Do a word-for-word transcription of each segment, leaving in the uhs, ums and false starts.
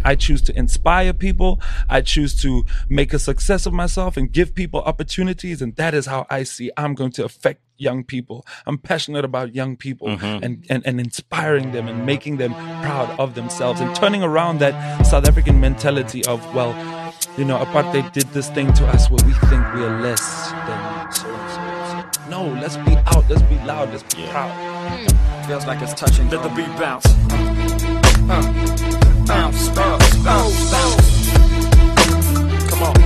I choose to inspire people. I choose to make a success of myself and give people opportunities. And that is how I see I'm going to affect young people. I'm passionate about young people mm-hmm. and, and, and inspiring them and making them proud of themselves and turning around that South African mentality of, well, you know, apartheid did this thing to us where we think we're less than so and so. So no, let's be out, let's be loud, let's be yeah. proud. Mm. Feels like it's touching. Let the beat bounce. Uh. Bounce, bounce, bounce, bounce. Come on.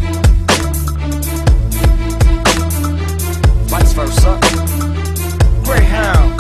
Vice versa. Greyhound.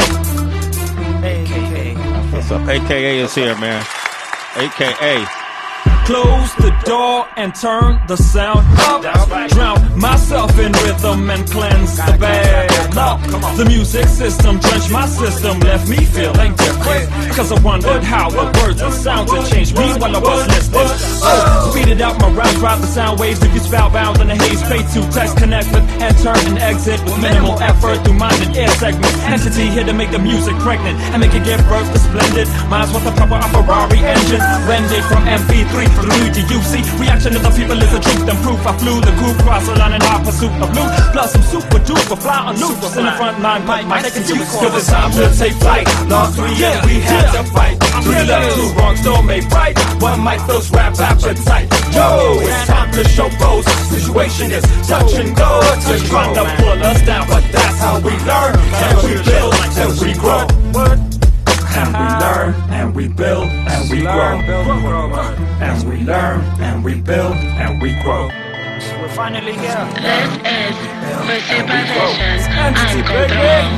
A K A. What's up? A K A is here, man. A K A. Close the door and turn the sound up. Right. Drown myself in rhythm and cleanse the bad luck. The music system drenched my system, left me feeling different. Cause I wondered how the words and sounds had changed me while I was listening. Oh, speed it out my rhymes, drive the sound waves to get spellbound in the haze. Pay to text, connect with, enter and exit with minimal effort through mind and ear segments. Entity here to make the music pregnant and make it give birth to splendid minds with the power of Ferrari engines. Rendered from M P three through to U C. Reaction of the people is the truth and proof. I flew the groove, cross the line in our pursuit of blue. Plus some super duper fly on loose in the front line. Might might take it cause it's time to take flight. Lost three years we had to fight. Three left, two wrongs don't make right. One mic fills rap appetite. Yo, it's time to show pose. Situation is touch and go. Just trying to pull us down, but that's how we learn. And we build and we grow. And we learn, and we build, and we grow. And we learn, and we build, and we grow. So we're finally here. This is Pussy Positions. I'm Control.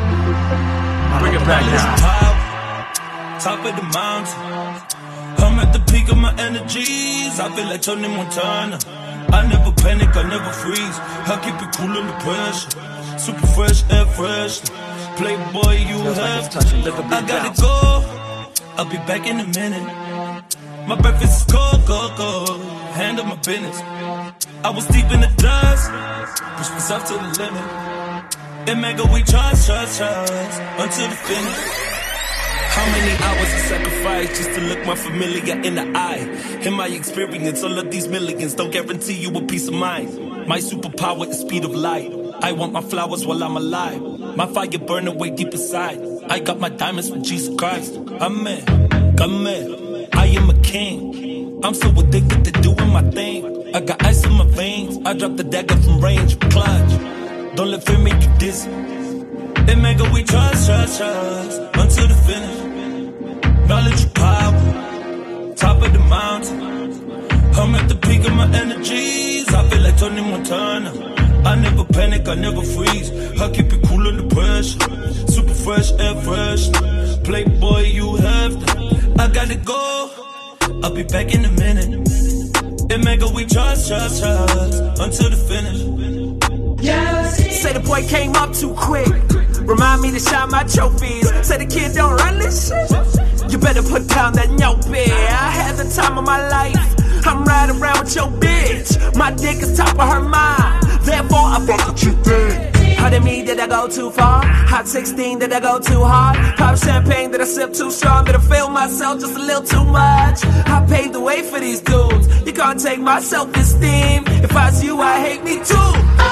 Bring it back now. Top of the mountain. I'm at the peak of my energies. I feel like Tony Montana. I never panic, I never freeze. I keep it cool under pressure. Super fresh, air fresh. Playboy, you have to. I gotta go. I'll be back in a minute. My breakfast is cold, cold, cold. Handle my business. I was deep in the dust. Push myself to the limit. And mega, we trust, trust, trust until the finish. How many hours of sacrifice just to look my familiar in the eye? In my experience, all of these millions don't guarantee you a peace of mind. My superpower is speed of light. I want my flowers while I'm alive. My fire burn away deep inside. I got my diamonds from Jesus Christ. Amen, amen. I am a king. I'm so addicted to doing my thing. I got ice in my veins. I dropped the dagger from range. Clutch. Don't let fear make you dizzy. And mega, we trust, trust, trust until the finish. Knowledge and power. Top of the mountain. I'm at the peak of my energies. I feel like Tony Montana. I never panic, I never freeze. I keep it cool under pressure. Super fresh, air fresh. Playboy, you have to. I gotta go. I'll be back in a minute. And mega, we trust, trust, trust until the finish. Yes. Say the boy came up too quick. Remind me to shine my trophies. Say the kid don't run this shit. You better put down that nyope. I had the time of my life. I'm riding around with your bitch. My dick is top of her mind. Therefore, I fuck what you think. Pardon me, did I go too far? Hot sixteen, did I go too hard? Pop champagne, did I sip too strong? Did I feel myself just a little too much? I paved the way for these dudes. You can't take my self-esteem. If I was you, I hate me too.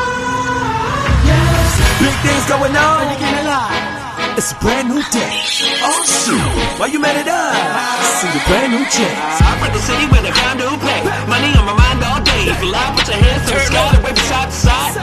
Big things going on. It's a brand new day. Oh shoot, why you mad at us? See the brand new chance. I'm from the city where the ground do pay. Money on my mind all day. If you lie, put your hands to the sky and wave from side to side.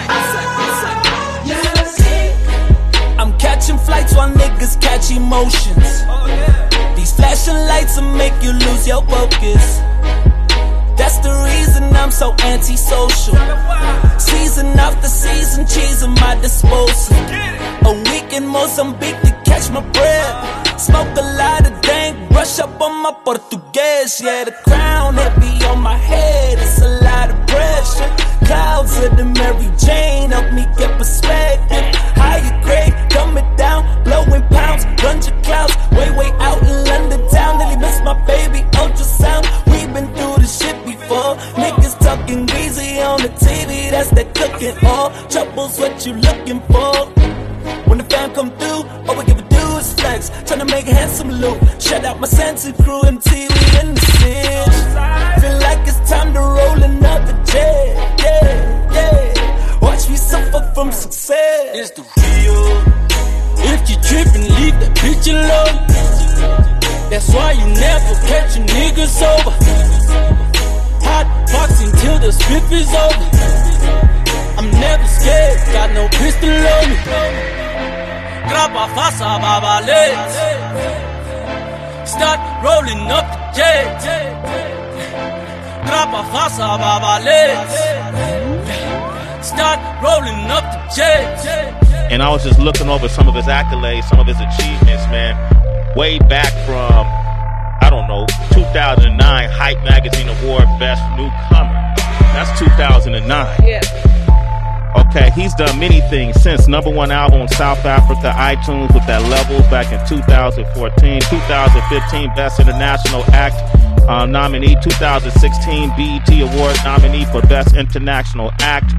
I'm catching flights while niggas catch emotions. These flashing lights will make you lose your focus. That's the reason I'm so antisocial. Season after season, cheese at my disposal. A week in Mozambique to catch my breath. Smoke a lot of dank, brush up on my Portuguese. Yeah, the crown heavy on my head, it's a lot of pressure. Clouds of the Mary Jane help me get perspective. Higher grade, coming down, blowing pounds, bunch of clouds. Way, way out in London town, nearly missed my baby ultrasound. We've been through this shit before. Niggas talking greasy on the T V, that's that cooking. All trouble's what you looking for. When the fam come through, all we give a do is flex. Tryna make a handsome loot. Shout out my Santa crew, M T, we in the city. Feel like it's time to roll another jet. Yeah, yeah. Watch me suffer from success. It's the real. If you trippin', leave that bitch alone. That's why you never catch your niggas over. Hot box until the spiff is over. I'm never scared, got no pistol on me. Grab a fasa, babales. Start rolling up the jet. Grab a fasa, babales. Start rolling up the jet. And I was just looking over some of his accolades, some of his achievements, man. Way back from, I don't know, two thousand nine Hype Magazine Award Best Newcomer. That's two thousand nine. Yeah. Okay, he's done many things since. Number one album in South Africa, iTunes with that Levels back in two thousand fourteen. two thousand fifteen Best International Act uh, nominee. two thousand sixteen B E T Award nominee for Best International Act.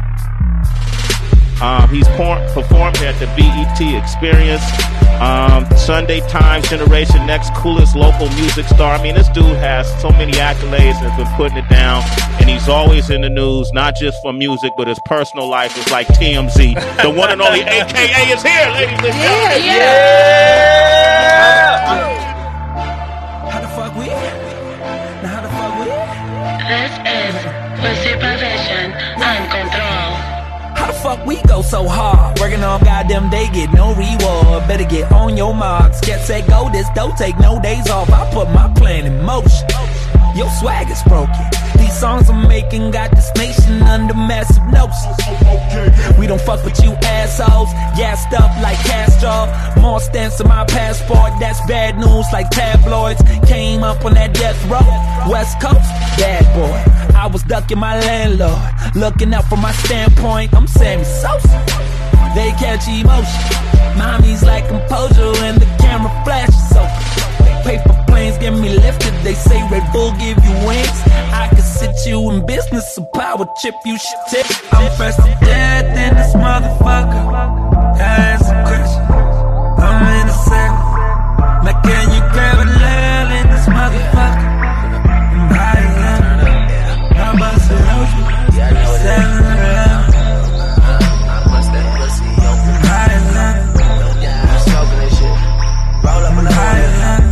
Um, he's por- performed at the B E T Experience, um, Sunday Times Generation Next Coolest Local Music Star. I mean, this dude has so many accolades and has been putting it down, and he's always in the news, not just for music, but his personal life is like T M Z. The one and only A K A is here, ladies and gentlemen. Yeah, yeah. How the fuck we? Now how the fuck we? This is with supervision and control. How the fuck we go so hard? Working on goddamn day, get no reward. Better get on your marks. Get set, go. This don't take no days off. I put my plan in motion. Your swag is broken. These songs I'm making got this nation under massive notice. We don't fuck with you assholes. Gassed up like Castro. More stamps in my passport. That's bad news like tabloids. Came up on that death row. West Coast, bad boy. I was ducking my landlord. Looking up from my standpoint. I'm Sammy Sosa. They catch emotion. Mommy's like composure and the camera flashes so. Paper planes get me lifted. They say Red Bull give you wings. I could sit you in business, a power chip you should tip. I'm first to death in this motherfucker. Ask a question. I'm in a second. Now can you grab a leg in this motherfucker? I'm high up. I'm busting ocean. Seven around. I'm high up. I'm smoking this shit. Roll up in the high up.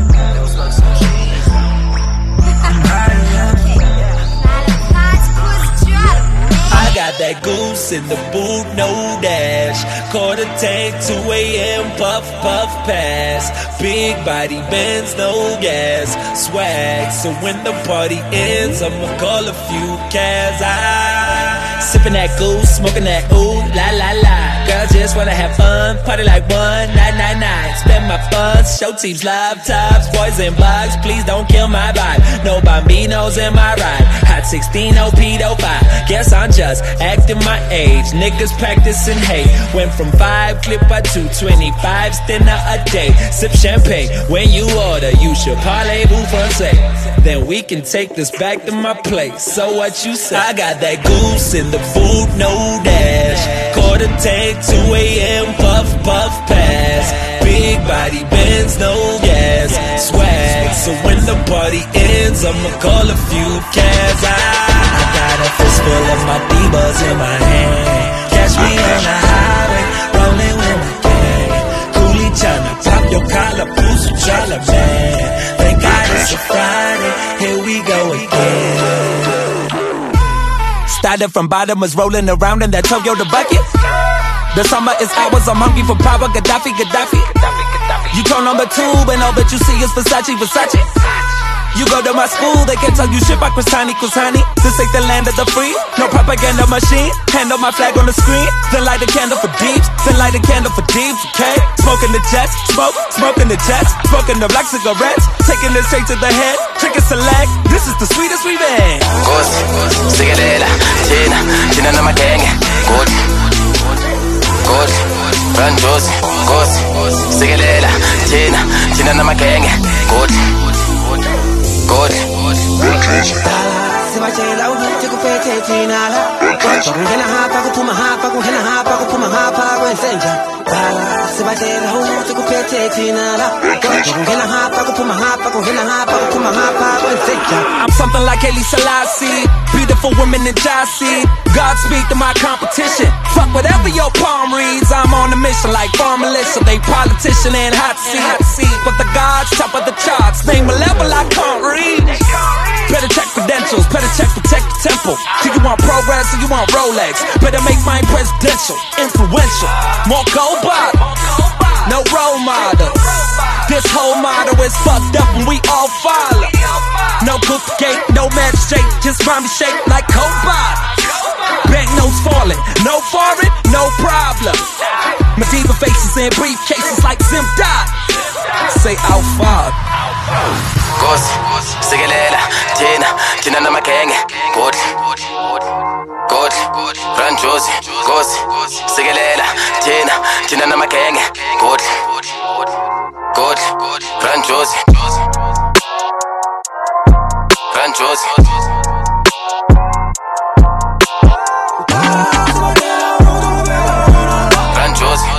I got that goose in the boot, no dash. Quarter tank, two a.m. puff, puff, pass. Big body Benz, no gas. Swag, so when the party ends, I'ma call a few cabs. I sipping that goose, smoking that ooh, la la la. Girl just wanna have fun, party like one, nine nine nine. Spend my funds, show teams, laptops, boys and blogs. Please don't kill my vibe. No bambinos in my ride. Hot sixteen, no pedo five. Guess I'm just acting my age. Niggas practicing hate. Went from five clip by two twenty-fives dinner a day. Sip champagne when you order. You should parlez-vous français. Then we can take this back to my place. So what you say? I got that goose in the boot, no dash. Quarter tank, two a.m. puff, puff, pass. Big body Benz, no gas. Swag, so when the party ends, I'ma call a few cabs. I, I got a fistful of my divas in my hand. Catch me on the highway, rolling with my gang. Coolie China, pop your collar, boost some chala, man. Thank God it's a Friday, here we go again. Started from bottom, was rolling around in that Toyota bucket. The summer is ours, I'm hungry for power, Gaddafi, Gaddafi. You turn number two, and all that you see is Versace, Versace. You go to my school, they can tell you shit by Kusani, Kusani. This ain't the land of the free, no propaganda machine. Handle my flag on the screen, then light a candle for deeps, then light a candle for deeps, okay? Smoking the jets, smoke, smoking the jets, smoking the black cigarettes, taking it straight to the head, drinking select. This is the sweetest revenge. Ghost, sigalela, Tina, Tina na makenge, good, good, run Josie, ghost, sigalela, Tina, Tina na makenge, good. Good. sibatshela ukuthi kuphethe thina la kodwa kungena hapha kuphuma hapha kungena hapha kuphuma hapha kwenzenja bala sibatshela ukuthi kuphethe thina la kodwa kungena hapha kuphuma hapha kungena hapha kuphuma hapha kwenzenja. I'm something like Haile Selassie, beautiful women in Jassy. Godspeed to my competition. Fuck whatever your palm reads. I'm on a mission like farm militia. They politician and hot seat, but the gods top of the charts. Name a level I can't reach. Better check credentials, better check protect the temple. Do you want progress or you want Rolex? Better make mine presidential, influential. More gold bottle, no role models. This whole model is fucked up and we all follow. No goofy gate, no magistrate, just mommy shake like cold bottle. Bank notes falling, no foreign, no problem. Medieval faces in briefcases like Zim Dot. Say our father. Gosi, sikelela, thina, thina namagenge. Good, good, run Josie. Gosi, sikelela, thina, thina namagenge. Good, good, run Josie. Run Josie. Run Josie.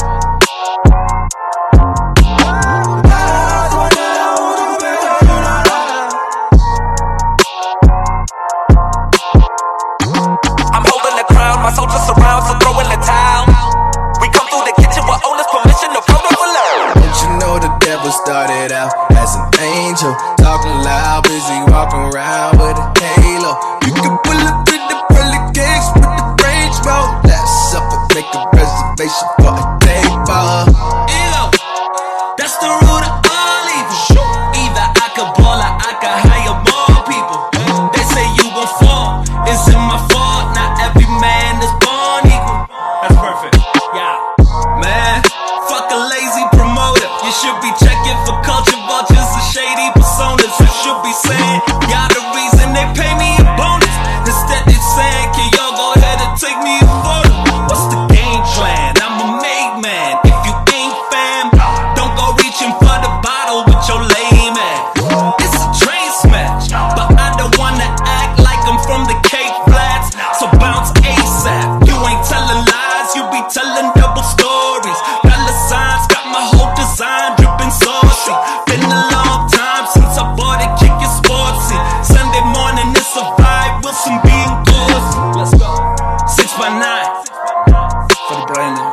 My soldiers surround, so throw in the towel. We come through the kitchen with owner's permission to come over loud. Don't you know the devil started out as an angel, talking loud, busy walking around with a halo. You can pull up to the pearly gates with the range road. Let's up and make a reservation for a table. Ew, that's the root of all evil. Either I could ball or I could hire more people. They say you gon' fall, it's in my fault. Not every man is born equal. That's perfect. Yeah, man, fuck a lazy promoter. You should be checking for culture vultures and shady personas. You should be saying, y'all the reason they pay me a bonus. Instead they saying, can y'all go ahead and take me a photo? What's the game plan? I'm a made man. If you ain't fam, don't go reaching for the bottle with your lame ass. It's a train smash, but I don't wanna act like I'm from the Cape Flats. So bounce ASAP. You ain't telling lies, you be telling double stories. Dollar signs got my whole design dripping saucy. Been a long time since I bought it, kick it sportsy. Sunday morning it's a vibe, Wilson being good. Let's go. Six by nine for the brainless.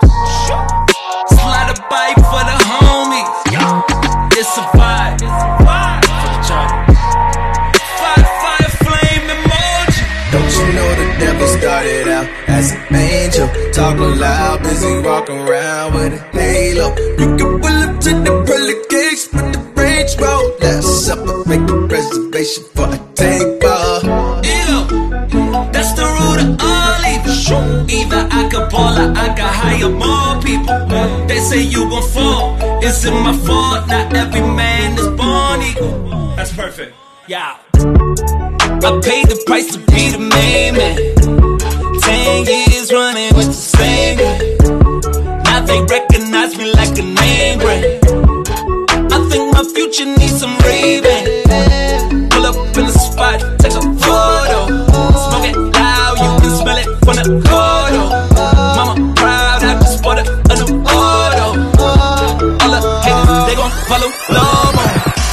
Slide a bike for the homies. It's a vibe for the chopper. Fire, fire, flame emoji. Don't you know the devil started out as an angel, talking loud, busy walking around with a halo. You can pull up to the pearly gates with the range road. Let's up and make a reservation for a table. Ew, that's the root of all evil. Either I could ball or I could hire more people. They say you gon' fall, it's in my fault. Not every man is born equal. That's perfect. Yeah. I paid the price to be the main man. Ten years running with the same guy. Now they recognize me like a name brand. I think my future needs some raving. Pull up in the spot, take a photo. Smoke it loud, you can smell it from the photo. Mama proud, I just bought a, a new auto. All the haters, they gon' follow Lobo.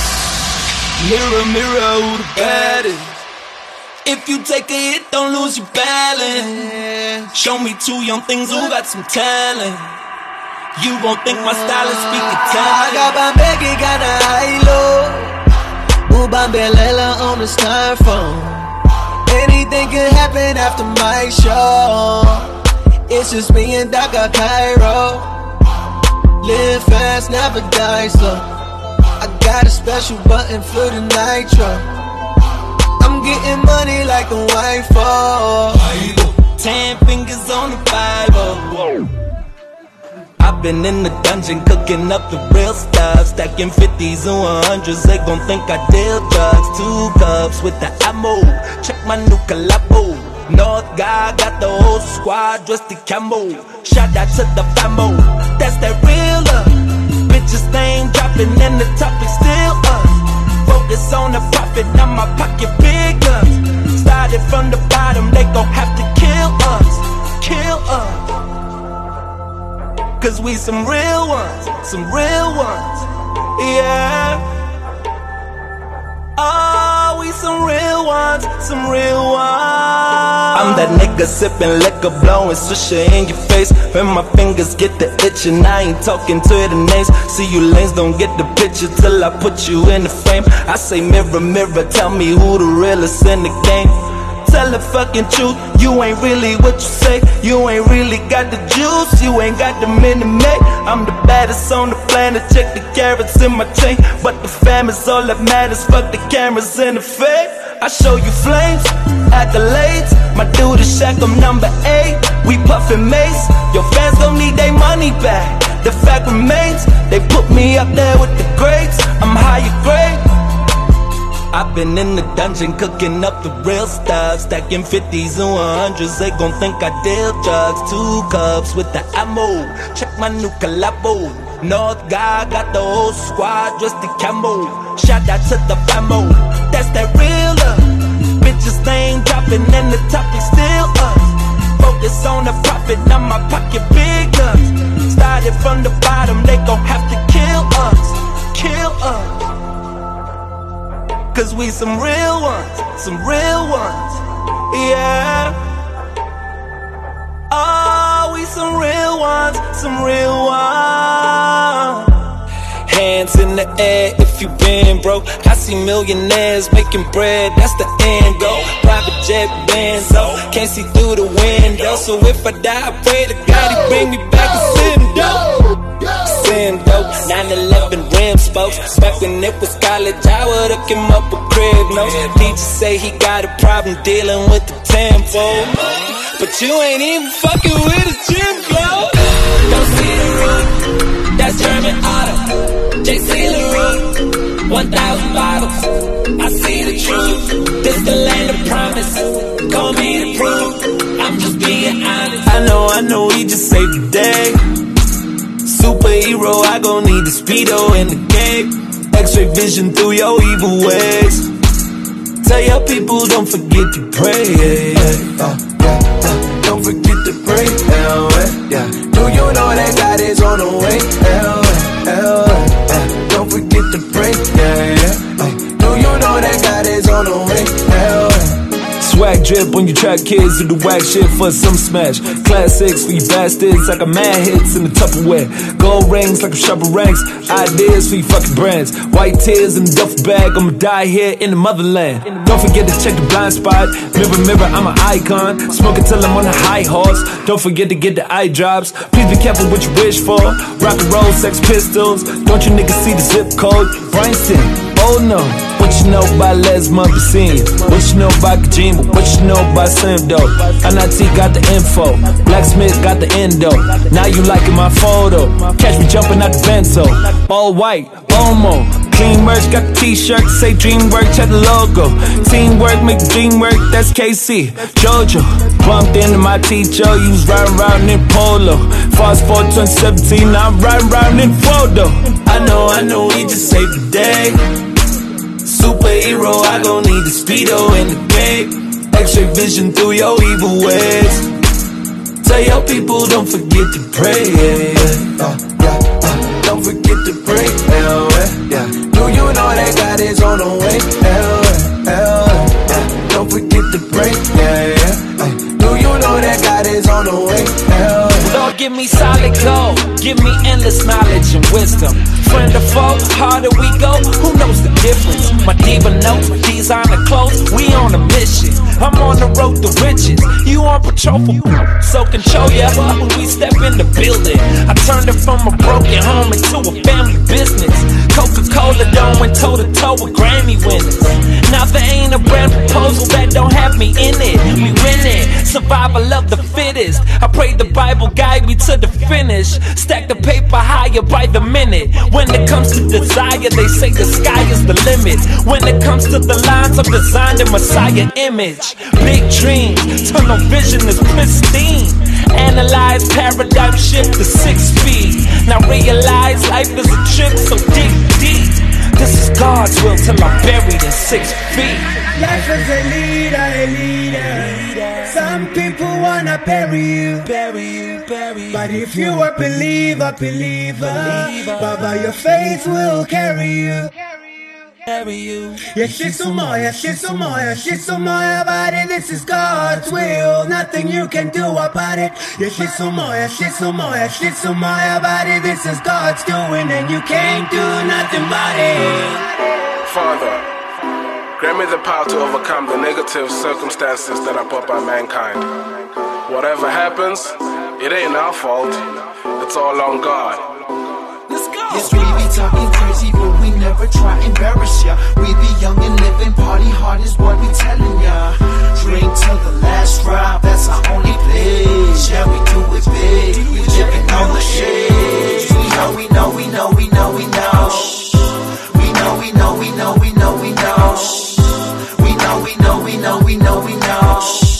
Mirror, mirror, who the baddest? If you take a hit, don't lose your balance. Show me two young things who got some talent. You gon' think my style is speaking talent. Agabambegi got a high-low. Ubambelela on the styrofoam. Anything can happen after my show. It's just me and Daka Cairo. Live fast, never die slow. I got a special button for the nitro. I'm getting money like a wife, oh. Ten fingers on the Bible. I've been in the dungeon cooking up the real stuff. Stacking fifties and one hundreds, they gon' think I deal drugs. Two cups with the ammo, check my new collabo. North guy got the whole squad dressed in camo. Shout out to the famo, that's that real love. Bitches they ain't dropping and the topic still us. Focus on the profit, now my pocket big guns. Started from the bottom, they gon' have to kill us, kill us. Cause we some real ones, some real ones, yeah. Oh, we some real ones, some real ones. I'm that nigga sippin' liquor, blowin' swisher in your face. When my fingers get the itchin', I ain't talking to the names. See you lanes don't get the picture till I put you in the frame. I say mirror, mirror, tell me who the realest in the game. Tell the fucking truth, you ain't really what you say. You ain't really got the juice, you ain't got the minute made. I'm the baddest on the planet, check the carrots in my chain. But the fam is all that matters, fuck the cameras in the fade. I show you flames, accolades. My dude is Shaq, I'm number eight. We puffin' mace, your fans gon' need their money back. The fact remains, they put me up there with the greats. I'm higher grade. I've been in the dungeon cooking up the real stuff. Stacking fifties and one hundreds, they gon' think I deal drugs. Two cups with the ammo, check my new collabo. North guy got the whole squad dressed in camo. Shout out to the famo, that's that real love. Bitches they ain't dropping and the topic still us. Focus on the profit, now my pocket big guns. Started from the bottom, they gon' have to kill us, kill us. Cause we some real ones, some real ones, yeah. Oh, we some real ones, some real ones. Hands in the air if you been broke. I see millionaires making bread, that's the end goal. Private jet Benzo, can't see through the window. So if I die, I pray to God he bring me back to Sindo. nine eleven rim spokes. Back when it was college, I would hook him up with crib notes. Teacher say he got a problem dealing with the tempo, but you ain't even fucking with his gym flow. Don't see the roof, that's German auto. J C LaRue, one thousand bottles. I see the truth, this the land of promise. Call me the proof, I'm just being honest. I know, I know, he just saved the day. Superhero, I gon' need the speedo and the cape. X-ray vision through your evil ways. Tell your people don't forget to pray, yeah, yeah. Uh, yeah, uh, don't forget to pray, yeah, yeah. Do you know that God is on the way, yeah, yeah, yeah. Don't forget to pray, yeah, yeah. Uh, do you know that God is on the way, yeah, yeah. Swag drip when you track kids who do whack shit for some smash. Classics for you bastards, I got mad hits in the Tupperware. Gold rings like I'm shopping ranks. Ideas for you fucking brands. White tears in the duffel bag, I'ma die here in the motherland. Don't forget to check the blind spot. Mirror, mirror, I'm an icon. Smoking till I'm on a high horse. Don't forget to get the eye drops. Please be careful what you wish for. Rock and roll, Sex Pistols. Don't you niggas see the zip code? Bryanston, oh no. What you know about Les Montpessine? What you know about Kojima? What you know about Slim Doe? N I T got the info, Blacksmith got the endo. Now you liking my photo. Catch me jumping out the benzo. All white, Omo. Clean merch, got the t-shirt, say DreamWorks, check the logo. Teamwork, make the dream work, that's K C. Jojo, bumped into my teacher, you was riding around in Polo. Fast forward twenty seventeen, now I'm riding around in photo. I know, I know, he just saved the day. Superhero, I gon' need the speedo and the cape. X-ray vision through your evil ways. Tell your people don't forget to pray, yeah, yeah. Uh, yeah, uh, don't forget to pray, yeah, yeah. Do you know that God is on the way, yeah, yeah, yeah. Don't forget to pray, yeah, yeah. Uh, do you know that God is on the way, yeah, yeah. Lord, give me solid gold, give me endless knowledge and wisdom. Friend or foe, harder we go, who knows the difference? My diva notes, designer clothes, we on a mission. I'm on the road to riches, you on patrol for so control ya when we step in the building. I turned it from a broken home into a family business. Coca-Cola done went toe to toe with Grammy winners. Now there ain't a brand proposal that don't have me in it. We win it, survival of the fittest. I pray the Bible guide me to the finish. Stack the paper higher by the minute. When it comes to desire, they say the sky is the limit. When it comes to the lines, I'm designed a Messiah image. Big dreams, tunnel vision is pristine. Analyze paradigm shift to six speed. Now realize life is a trip, so dig deep. this is God's will till I'm buried in six feet. Life is a leader, a leader. Some people wanna bury you, bury you, bury you. But if you are a believer, believer, Baba, your faith will carry you. Carry you. Yes, she's so more, yes, she's so more, yes, she's so more about it. This is God's will, nothing you can do about it. Yes, she's so more, yes, she's so more, yes, she's so more about it. This is God's doing, and you can't do nothing about it. Father, grant me the power to overcome the negative circumstances that are put by mankind. Whatever happens, it ain't our fault. It's all on God. Let's go. Yes, we be talking crazy, but we never try to embarrass ya. We be young and living, party hard is what we telling ya. Drink till the last drop, that's our only place. Yeah, we do it big, we living on the edge. We know, we know, we know, we know, we know. We know, we know, we know, we know, we know. We know, we know, we know, we know, we know.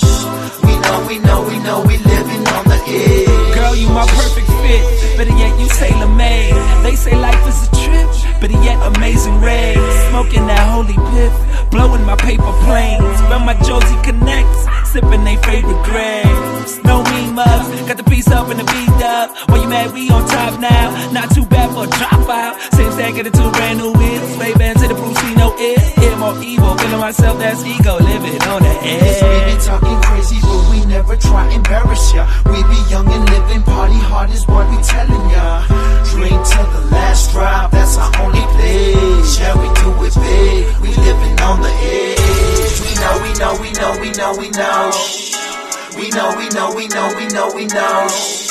We know, we know, we know, we living on the edge. Girl, you my perfect fit, better yet you tailor made. They say life is a trip, better yet amazing rays. Smoking that holy piff, blowing my paper planes. Spell my Josie Connects, sipping they favorite grapes. No mean mugs, got the piece up and the beat up. Why you mad? We on top now, not too bad for a dropout. Same stack, get it to a brand new wheels. Ray Ban to the Bruce Lee, no it. Hit more evil, feeling myself, that's ego, living on the edge. Yes, we be talking crazy, but we never try to embarrass ya. We be young and living, party hard is what we telling ya. Drink till the last drop, that's our only place. Yeah, we do it big, we living on the edge. We know, we know, we know, we know, we know. We know, we know, we know, we know, we know.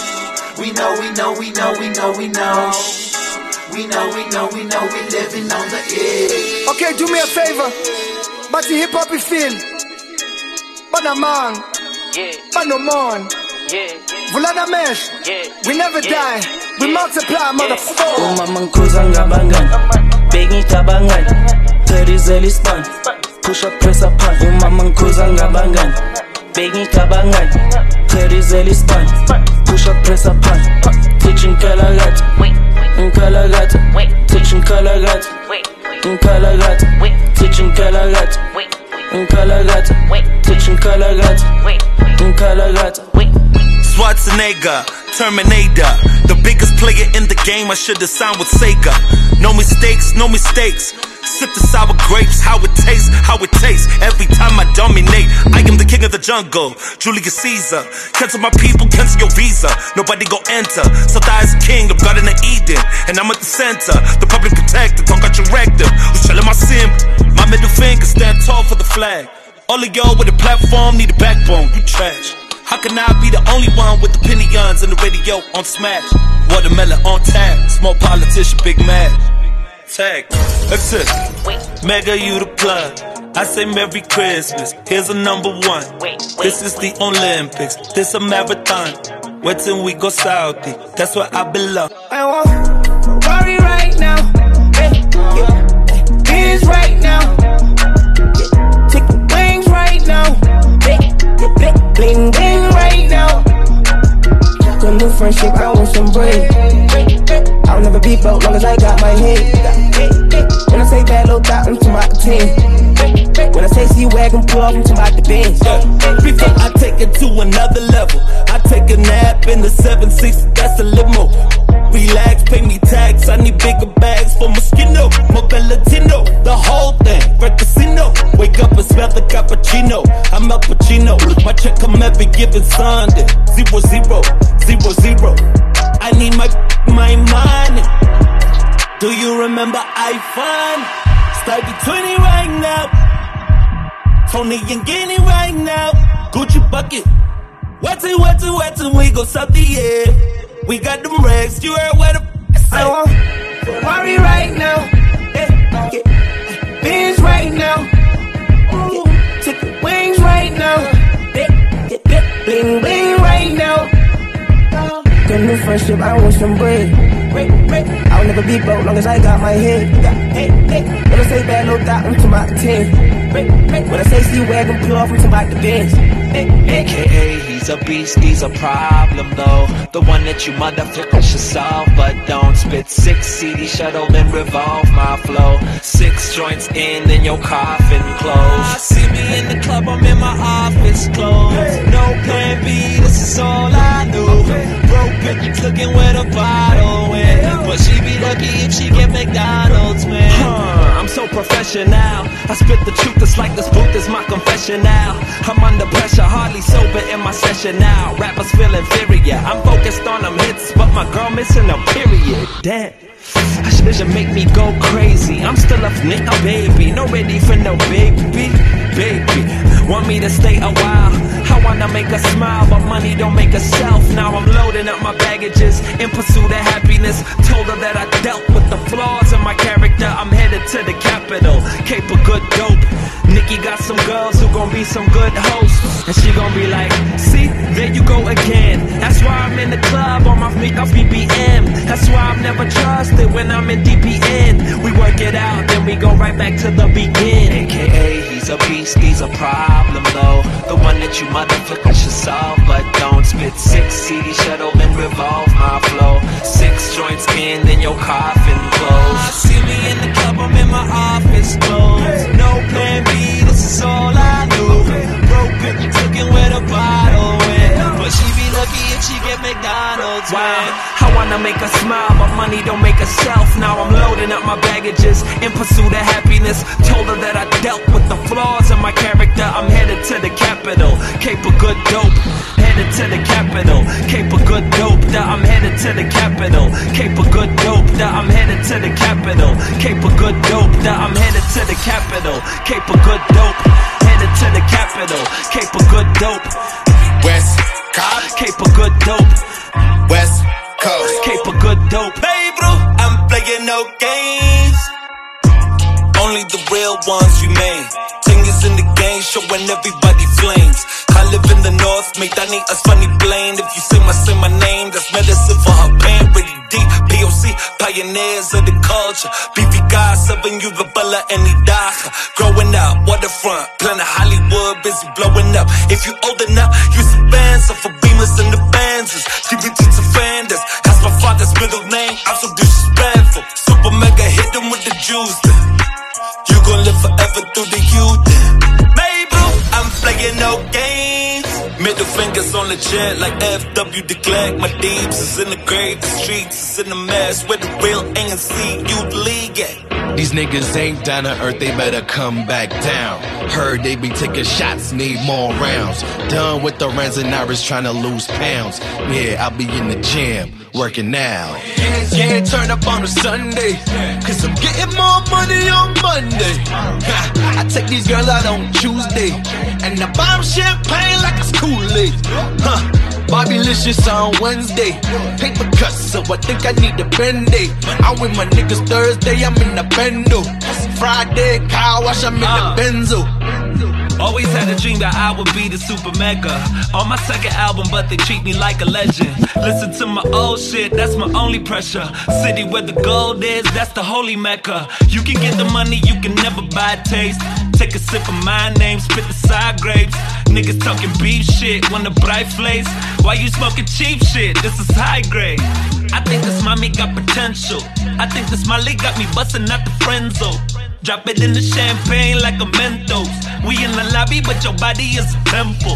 We know, we know, we know, we know, we know. We know, we know, we know, we living on the edge. Okay, do me a favor. But the hip hop is feel. But a man. Yeah. But no man. Yeah. Vulana mesh. Yeah. We never die. We multiply, motherfucker. Umama ngikhuza ngabangani, bengicabangani, Terizeli span, push up press up pan. Umama ngikhuza ngabangani, bengicabangani, Terizeli span, push up press up pan. Teaching Kalagata, Kalagata, teaching Kalagata, Kalagata, teaching Kalagata, Kalagata, teaching Kalagata, Kalagata. Schwarzenegger, Terminator, the biggest player in the game. I should've signed with Sega. No mistakes, no mistakes. Sip the sour grapes, how it tastes, how it tastes. Every time I dominate, I am the king of the jungle, Julius Caesar. Cancel my people, cancel your visa. Nobody go enter. South is king of Garden of Eden, and I'm at the center. The public protector, don't got your rectum. Who's telling my sim? My middle finger stand tall for the flag. All of y'all with a platform need a backbone. You trash. How can I be the only one with the opinions and the radio on smash? Watermelon on tap, small politician, big mad. Tag, that's it. Mega, you the plug. I say Merry Christmas. Here's a number one. This is the Olympics. This a marathon. Wait till we go Saudi. That's where I belong. I want Ferrari right now. Hey, yeah. Benz right now. Yeah. Chicken wings right now. Hey, yeah. Bling bling right now. A new friendship, I want some bread. I'll never be broke long as I got my head. When I say bad little dot, I'm talking about the team. When I say C-Wagon, pull off, I'm talking about the Benz. Before I take it to another level, I take a nap in the seven six, that's a limo. Relax, pay me tax, I need bigger bags for Moschino. More Latino, the whole thing, red casino. Wake up and smell the cappuccino, I'm Al Pacino. My check come every given Sunday, zero, zero, zero, zero. I need my, my money. Do you remember iPhone? Stevie twenty right now. Tony and Guinea right now. Gucci bucket. Wet it, wet it, wet it, we go south the air. We got them rags, you heard where the f*** I want Ferrari right now. Yeah, yeah. Benz right now. Yeah. Chicken wings right now. Yeah, yeah. Bling bling right now. A new friendship, I want some bread. I'll never be broke long as I got my head. When I say bad little dot, I'm talking about the ten. When I say C-Wagon, pull off, I'm talking about the Benz. A K A he's a beast, he's a problem though. The one that you motherfuckers should solve, but don't spit. Six C D shuttle and revolve my flow. Six joints in, then your coffin close. See me in the club, I'm in my office clothes. No plan B, this is all I know. Broke bitch looking where the bottle went, but she be lucky if she get McDonald's, man. Huh, I'm so professional. I spit the truth, it's like this booth is my confession now. I'm under pressure, hardly sober in my session now. Rappers feel inferior, I'm focused on them hits, but my girl missing a period. Damn, this vision make me go crazy. I'm still a nigga baby, no ready for no baby, baby. Want me to stay a while, I wanna make her smile, but money don't make herself. Now I'm loading up my baggages in pursuit of happiness. Told her that I dealt with the flaws in my character. I'm headed to the capital, Cape of good dope. Nikki got some girls who gon' be some good hosts, and she gon' be like, see, there you go again. That's why I'm in the club on my feet off B P M. That's why I'm never trusted when I'm in D P N. We work it out, then we go right back to the beginning. A K A he's a beast, he's a problem though. The one that you motherfuckers should solve, but don't spit. Six C D shuttle and revolve my flow. Six joints in, then your coffin close. See me in the club, I'm in my office clothes. No plan B, this is all I know. Broke bitch looking where the bottle went, but she be lucky if she get McDonald's. Wow, I wanna make her smile, but money don't make herself. Now I'm loading up my baggages in pursuit of happiness. Told her that I dealt with the flaws in my character. I'm headed to the capital, Cape of good dope. Headed to the capital, Cape of good dope. I'm headed to the capital, Cape of good dope. I'm headed to the capital, Cape of good dope. I'm headed to the capital, Cape of good dope. Headed to the capital, Cape of good dope. West Coast, Cape of good dope. West Coast, Cape of good dope. Hey bro, I'm playing no games. Only the real ones remain. Ten years in the game, showing everybody flames. I live in the north, make that need us funny blame. If you say my, say my name, that's medicine for her pain. Really deep, P O C, pioneers of the culture. B B God, serving you Rebella and Idaha. Growing up, waterfront, planet Hollywood, busy blowing up. If you old enough, you see bands of for Beamers and the Benzes. D V D to Fanders, that's my father's middle name. I'm so disrespectful. Super mega, hit them with the juice then. You gon' live forever through the youth. Baby, I'm playing no games. Middle fingers on the jet like F W de Klerk. My deeps is in the grave, the streets is in the mess. Where the real A N C youth league at. These niggas ain't down to earth, they better come back down. Heard they be taking shots, need more rounds. Done with the Rans and Iris trying to lose pounds. Yeah, I'll be in the gym, working out. Can't, can't turn up on a Sunday, cause I'm getting more money on Monday. I take these girls out on Tuesday, and I buy them champagne like it's Kool-Aid. Huh. Bobby-licious on Wednesday, paper cuts, so I think I need a Band-Aid. I'm with my niggas Thursday, I'm in the Bendo. Friday, car wash, I'm in uh. the Benzo. Always had a dream that I would be the super mega. On my second album, but they treat me like a legend. Listen to my old shit, that's my only pressure. City where the gold is, that's the holy mecca. You can get the money, you can never buy taste. Take a sip of my name, spit the side grapes. Niggas talking beef shit, want a bright place. Why you smoking cheap shit? This is high grade. I think this mommy got potential. I think this Molly got me busting out the friend zone. Drop it in the champagne like a Mentos. We in the lobby, but your body is a temple.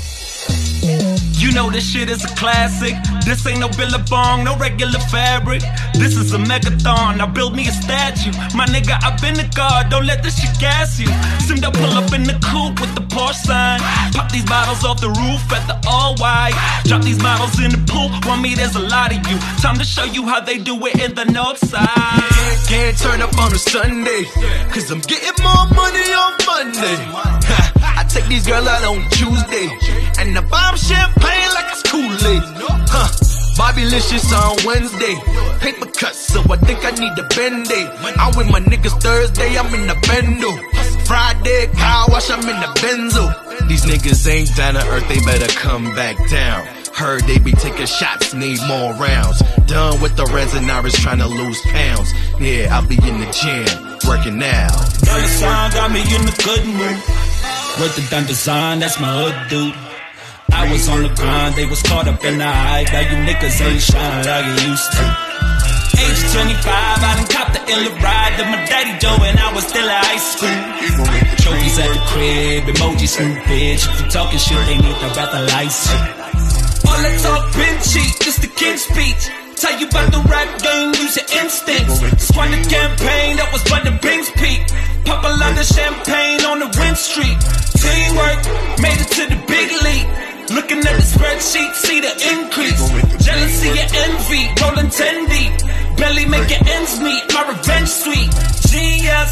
You know this shit is a classic. This ain't no Billabong, no regular fabric. This is a megathon, now build me a statue. My nigga, I've been the guard, don't let this shit gas you. Seem to pull up in the coupe with the Porsche sign. Pop these bottles off the roof at the all-white. Drop these models in the pool, want me, there's a lot of you. Time to show you how they do it in the north side. Can't, can't turn up on a Sunday, cause I'm getting more money on Monday. I take these girls out on Tuesday, and I buy them champagne like it's Kool-Aid. Huh. Bobby-licious on Wednesday, paper cuts, so I think I need a Band-Aid. I'm with my niggas Thursday, I'm in the Bendo. Friday, car wash, I'm in the Benzo. These niggas ain't down to earth, they better come back down. Heard they be taking shots, need more rounds. Done with the Rans and Iris trying to lose pounds. Yeah, I'll be in the gym, working out. Girl, the sound got me in the good mood. Worth it done design, that's my hood dude. I I was on the grind, they was caught up in the hype. Now you niggas ain't shining like you used to. Age twenty-five, I done copped the illa ride to my daddy Joe and I was still in high school. Trophies at the crib, emojis new bitch. If you talking shit, they need the rather license. All that talk been cheap, just the kid speech. Tell you about the rap game, use your instincts. Squander campaign, that was by the Bing's peak. Pop a lot of champagne on the wind street. Teamwork, made it to the big league. Looking at the spreadsheet, see the increase. Jealousy and envy, rolling ten deep. Barely making ends meet, my revenge sweet. Genius,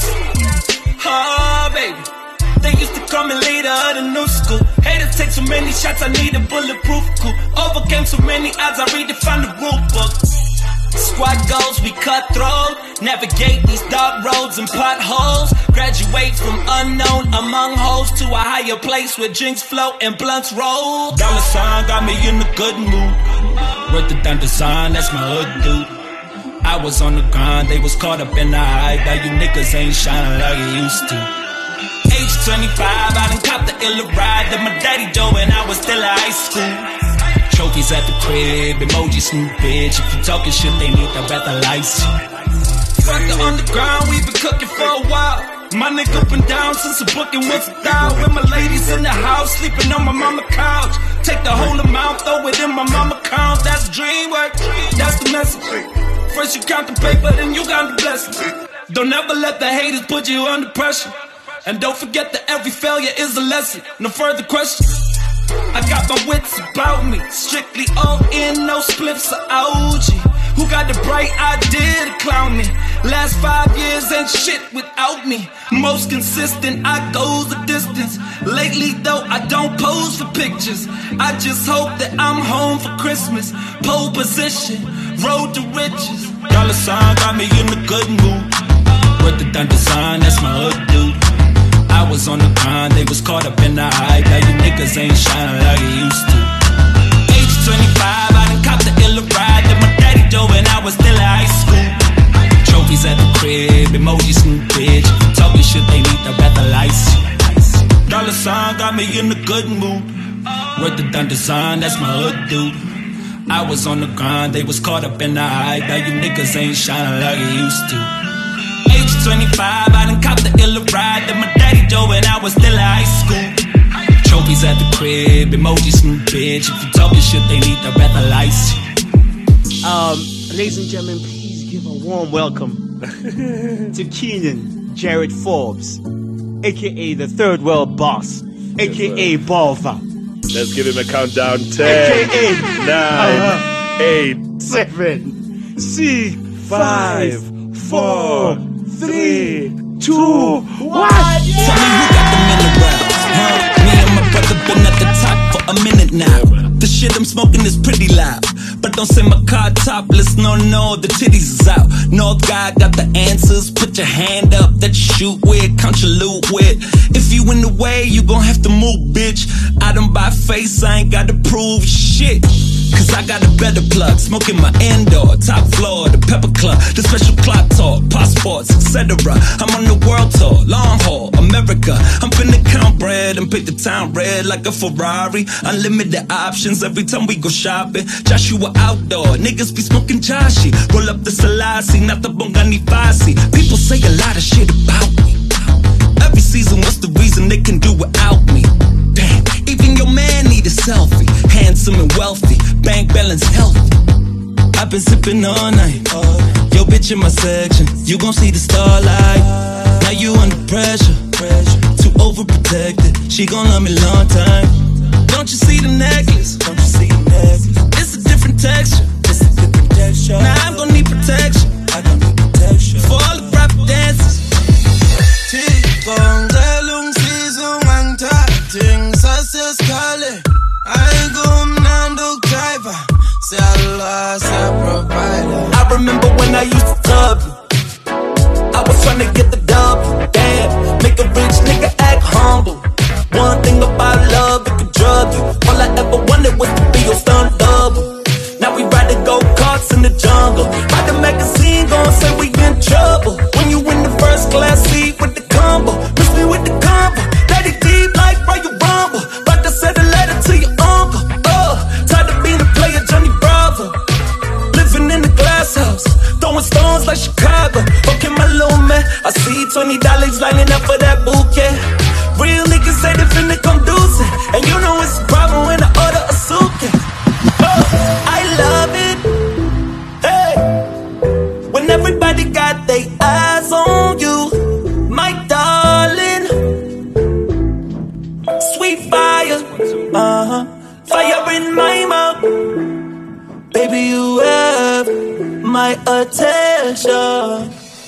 oh baby. They used to call me leader of the new school. Haters take so many shots, I need a bulletproof coup. Overcame so many odds, I redefined the rule book. Squad goals, we cutthroat. Navigate these dark roads and potholes. Graduate from unknown among hoes to a higher place where drinks float and blunts roll. Dollar sign got me in a good mood. Worth the down design, that's my hood dude. I was on the grind, they was caught up in the hype. Now you niggas ain't shining like you used to. Age twenty-five, I done copped the illa ride to my daddy Joe and I was still in high school. Trophies at the crib, emojis new bitch. If you talking shit, they need the rather license. Fuck the underground, we been cooking for a while. My nigga been down since the booking was down. With my ladies in the house, sleeping on my mama couch. Take the whole amount, throw it in my mama count. That's dream work, that's the message. First you count the paper, then you count the blessings. Don't ever let the haters put you under pressure. And don't forget that every failure is a lesson. No further questions. I got my wits about me. Strictly all in, no spliffs or O G. Who got the bright idea to clown me? Last five years ain't shit without me. Most consistent, I goes the distance. Lately though, I don't pose for pictures. I just hope that I'm home for Christmas. Pole position, road to riches. Dollar sign got me in a good mood. Worth the done design, that's my hood dude. I was on the grind, they was caught up in the hype. Now you niggas ain't shining like you used to. Age twenty-five, I done copped the illa ride to my daddy Joe and I was still in high school. Trophies at the crib, emojis new bitch. If you talking shit, they need the rather license. Dollar sign got me in a good mood. Worth the done design, that's my hood dude. I was on the grind, they was caught up in the hype. Now you niggas ain't shining like you used to. Age twenty-five, I done copped the illa ride to my daddy Joe and I was still in high school. Trophies at the crib, emojis new bitch. If you talking shit, they need the rather license. Um, ladies and gentlemen, please give a warm welcome to Keenan Jared Forbes, aka the Third World Boss, aka Balva. Let's give him a countdown. Ten, aka nine, uh-huh. eight, seven, six, five, four, three, two, one. Tell me who got the minute rounds, huh? Me and my brother been at the top for a minute now. The shit I'm smoking is pretty loud. But don't say my car topless, no, no, the titties is out. North guy got the answers, put your hand up that you shoot with, count your loot with. If you in the way, you gon' have to move, bitch. I don't buy face, I ain't gotta prove shit. Cause I got a better plug, smoking my indoor, top floor, the pepper club, the special clock talk, passports, et cetera. I'm on the world tour, long haul, America. I'm finna count bread and pick the town red like a Ferrari. Unlimited options every time we go shopping. Joshua outdoor, niggas be smoking Joshi. Roll up the Selassie, not the Bongani Fasi. People say a lot of shit about me. Every season, what's the reason they can do without me? Damn, even your man need a selfie. Handsome and wealthy, bank balance healthy. I've been sipping all night. Yo, bitch in my section, you gon' see the starlight. Now you under pressure, too overprotected. She gon' love me long time. Don't you see the necklace? Don't you see the necklace? It's a different texture. It's a different texture. Now I'm gon' need protection. I gon' need protection for all the proper dances. I remember when I used to tub you. I was trying to get the dub. Damn, make a rich nigga act humble. One thing about love, it could drug you. All I ever wanted was to be your stunt double. Now we riding go-karts in the jungle. By the magazine gon' say we in trouble. When you in the first class seat with the combo, miss me with the combo. Let it deep like Royal Rumble. About to send a letter to your uncle. twenty dollars lining up for that bouquet. Real niggas say they finna come deucing, and you know it's a problem when I order a suitcase. Oh, I love it, hey, when everybody got their eyes on you, my darling. Sweet fire, uh-huh, fire in my mouth. Baby, you have my attention.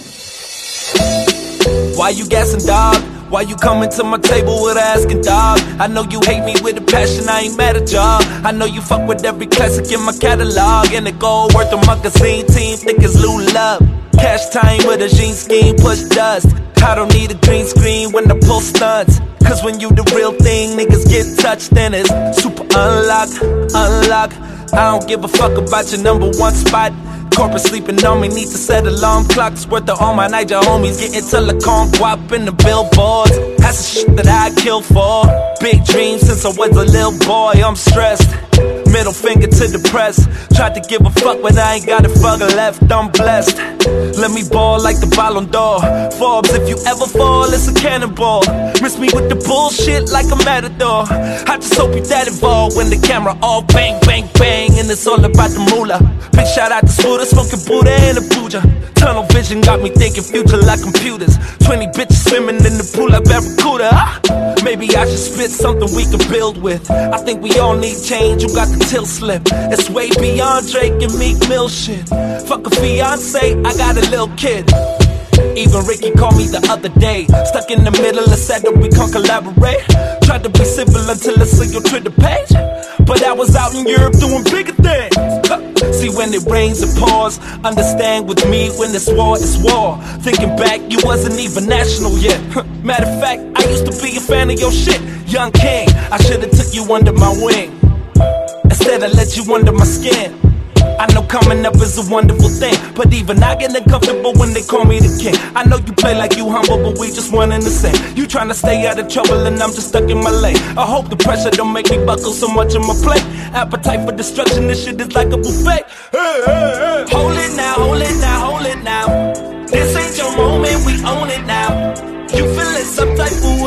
Why you gassing, dog? Why you coming to my table with asking, dog? I know you hate me with a passion, I ain't mad at y'all. I know you fuck with every classic in my catalog, and the gold worth a magazine team, thick as Lula. Cash time with a jean scheme, push dust. I don't need a green screen when I pull stunts, cause when you the real thing, niggas get touched, then it's super unlock, unlock. I don't give a fuck about your number one spot. Corporate sleeping on me, need to set alarm clocks. Worth of all my Niger homies, getting telecom guap in the billboards. That's the shit that I kill for. Big dreams since I was a little boy, I'm stressed. Middle finger to the press. Tried to give a fuck, but I ain't got a fuck left, I'm blessed. Let me ball like the Ballon d'Or. Forbes, if you ever fall, it's a cannonball. Miss me with the bullshit like a matador. I just hope you that involved when the camera all bang, bang, bang, and it's all about the moolah. Big shout out to Scooter, smoking Buddha and a Puja. Tunnel vision got me thinking future like computers. Twenty bitches swimming in the pool like Barracuda. Maybe I should spit something we can build with. I think we all need change, you got the till slip. It's way beyond Drake and Meek Mill shit. Fuck a fiance, I got a little kid. Even Ricky called me the other day. Stuck in the middle and said that we can't collaborate. Tried to be civil until I saw your Twitter page, but I was out in Europe doing bigger things. See, when it rains it pours. Understand with me, when it's war, it's war. Thinking back, you wasn't even national yet. Matter of fact, I used to be a fan of your shit. Young King, I should've took you under my wing. Instead I let you under my skin. I know coming up is a wonderful thing, but even I get uncomfortable when they call me the king. I know you play like you humble, but we just one and the same. You tryna stay out of trouble and I'm just stuck in my lane. I hope the pressure don't make me buckle so much on my plate. Appetite for destruction, this shit is like a buffet. Hey, hey, hey. Hold it now, hold it now, hold it now. This ain't your moment, we own it now. You feeling some type of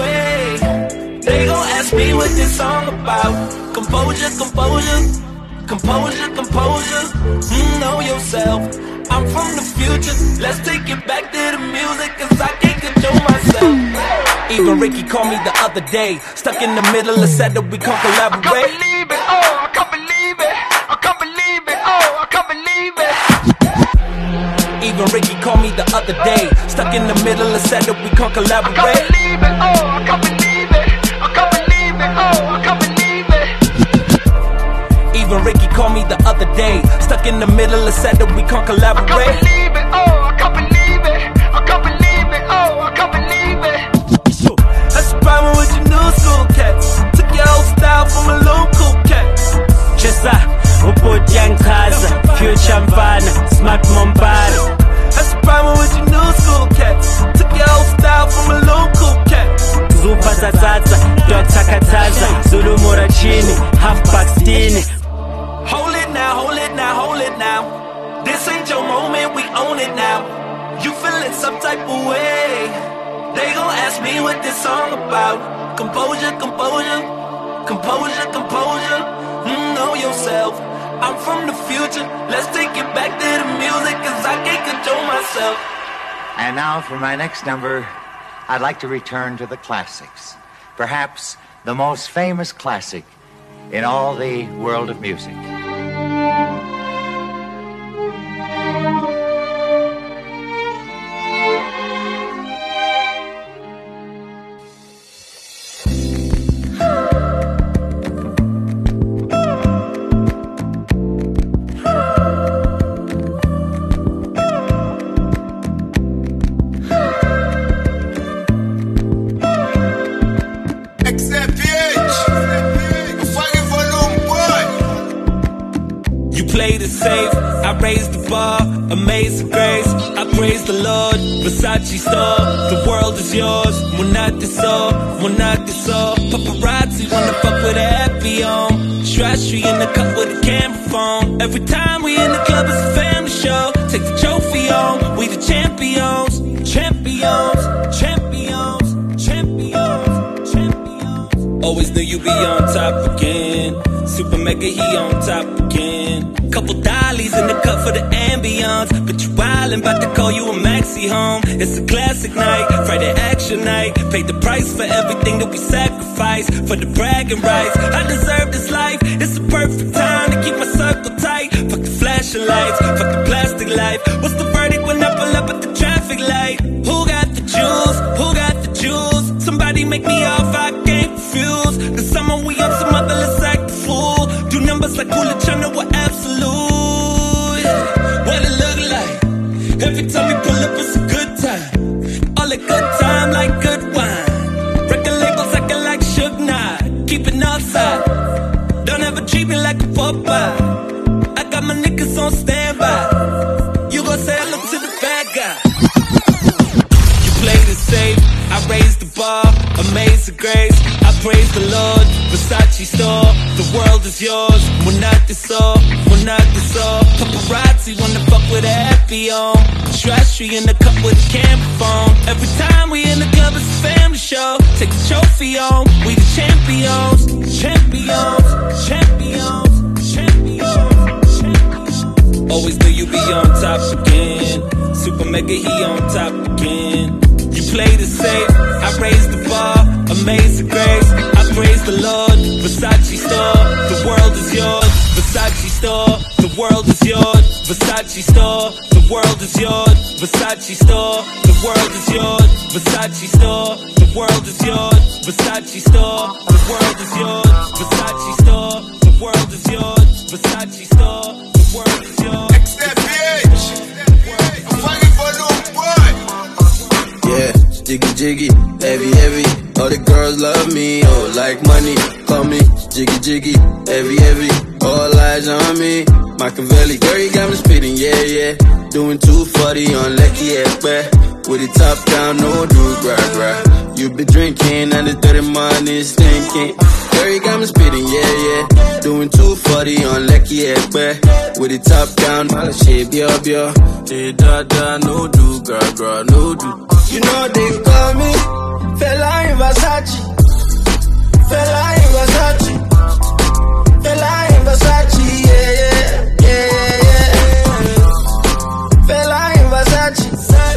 way, they gon' ask me what this song about. Composure, composure, composure, composure, mm, know yourself. I'm from the future, let's take it back to the music, cause I can't control myself. Even Ricky called me the other day. Stuck in the middle and said that we can't collaborate. I can't believe it, oh, I can't believe it. I can't believe it, oh, I can't believe it. Even Ricky called me the other day. Stuck in the middle and said that we can't collaborate. I can't believe it, oh, I can't believe it. I can't believe it, oh, I can't believe it. Even Ricky called me the other day. Stuck in the middle and said that we can't collaborate. I can't believe it, oh, I can't believe it. I can't believe it, oh, I can't believe it. That's the problem with your new school cats. Took your old style from a local cat. Chesa, Uput Yankaza, Future Mvana, Smart Mombana. That's the problem with your new school cats. Took your old style from a local cat. Zupa Zazaza, Doctor Kataza, Zulu Morachini, Half Pakistani. Hold it now, hold it now, hold it now. This ain't your moment, we own it now. You feeling some type of way, they gon' ask me what this song about. Composure, composure, composure, composure, mm, know yourself. I'm from the future, let's take it back to the music, cause I can't control myself. And now for my next number, I'd like to return to the classics. Perhaps the most famous classic in all the world of music. Played it safe, I raised the bar, amazing grace. I praise the Lord, Versace store. The world is yours, Munati so, Munati so. Paparazzi wanna fuck with a happy on. Strashy in the cup with a camera phone. Every time we in the club, it's a family show. Take the trophy on, we the champions, champions, Always knew you'd be on top again. Super mega, he on top again. Couple dollies in the cup for the ambiance. But you wildin', bout to call you a maxi home. It's a classic night, Friday action night. Paid the price for everything that we sacrificed. For the bragging rights, I deserve this life. It's a perfect time to keep my circle tight. Fuck the flashing lights, fuck the plastic life. What's the verdict when I pull up at the traffic light? Who got the jewels? Who got the jewels? Somebody make me off, I can't refuse. Cause someone we up, some other let's act the fool. Do numbers like Kula Chana, we're absolute. What it look like? Every time we pull up, it's a good time. All a good time like good wine. Record labels acting like Suge Knight. Keep it outside. Don't ever treat me like a Popeye. I got my niggas on standby. You gon' say hello to the bad guy. You played it safe, I raised the bar. Amazing grace, I praise the Lord. Versace store, the world is yours. We're not this all, we're not this all. Paparazzi wanna fuck with a happy on. Trashy in the cup with a camera phone. Every time we in the club, it's a family show. Take the trophy on, we the champions. Champions, champions, champions, champions. Always knew you'd be on top again. Super mega, he on top again. You played it safe, I raised the bar. Amazing grace, I praise the Lord. Versace store, the world is yours. Versace store, the world is yours. Versace store, the world is yours. Versace store, the world is yours. Versace store, the world is yours. Versace store, the world is yours. Versace store, the world is yours. Versace store, the world is yours. X that bitch. I'm fighting for no boy. Yeah, jiggy jiggy, heavy heavy. All the girls love me, oh like money. Call me jiggy jiggy, heavy heavy. All eyes on me. Machiavelli, girl you got me spitting, yeah yeah. Doing two forty on Lecky Ekpe. With it top down, no do gra gra. You be drinking and the dirty money stinking. Girl you got me spitting, yeah yeah. Doing two forty on Lecky Ekpe. With it top down, all the shit, bio bio. Hey da da, no do gra gra, no do. You know they call me Fella in Versace. Fella in Versace. Fella in Versace, yeah, yeah, yeah, yeah. Fella in Versace.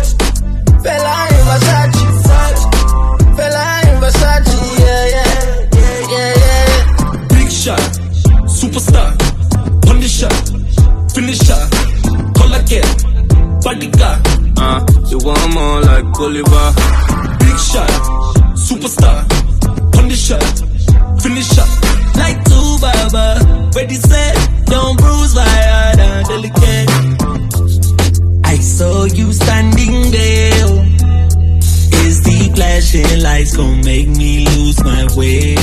Fella in Versace. Fella in Versace, yeah, yeah, yeah, yeah. Big shot, superstar, Punisher, finisher, call again, bodyguard. Uh, you want more like Bolivar. Big shot, superstar, Punisher, finisher. Like two baba, ready set, don't bruise my heart, I'm delicate. I saw you standing there. Is the flashing lights gonna make me lose my way?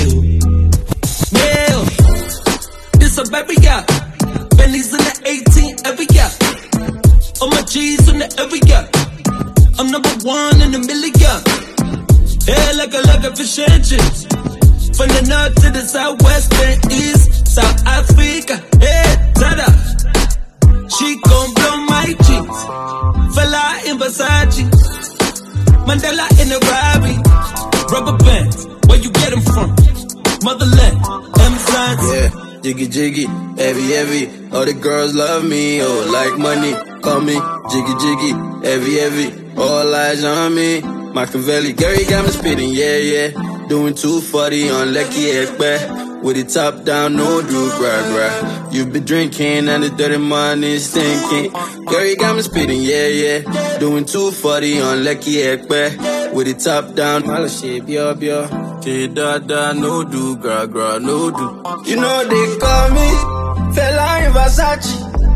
Yeah, this a baby yacht. Bentley's in the eighteen every yacht. All my G's in the every yacht. I'm number one in a million. Yeah, like a like a fish and chips. From the north to the southwest and east, South Africa, yeah, tada. She gon' blow my cheeks. Fella in Versace, Mandela in a Rari. Rubber bands, where you get them from? Motherland, Amazon. Yeah, jiggy jiggy, heavy heavy. All the girls love me, oh like money. Call me jiggy jiggy, heavy heavy. All eyes on me. Machiavelli, girl you got me spitting, yeah yeah. Doing two forty on Lecky Ekpe. With it top down, no do gra gra. You be drinking and the dirty money stinking. Girl you got me spitting, yeah yeah. Doing two forty on Lecky Ekpe. With it top down, all the shit, bio bio. Hey da da, no do gra gra, no do. You know they call me Fella in Versace.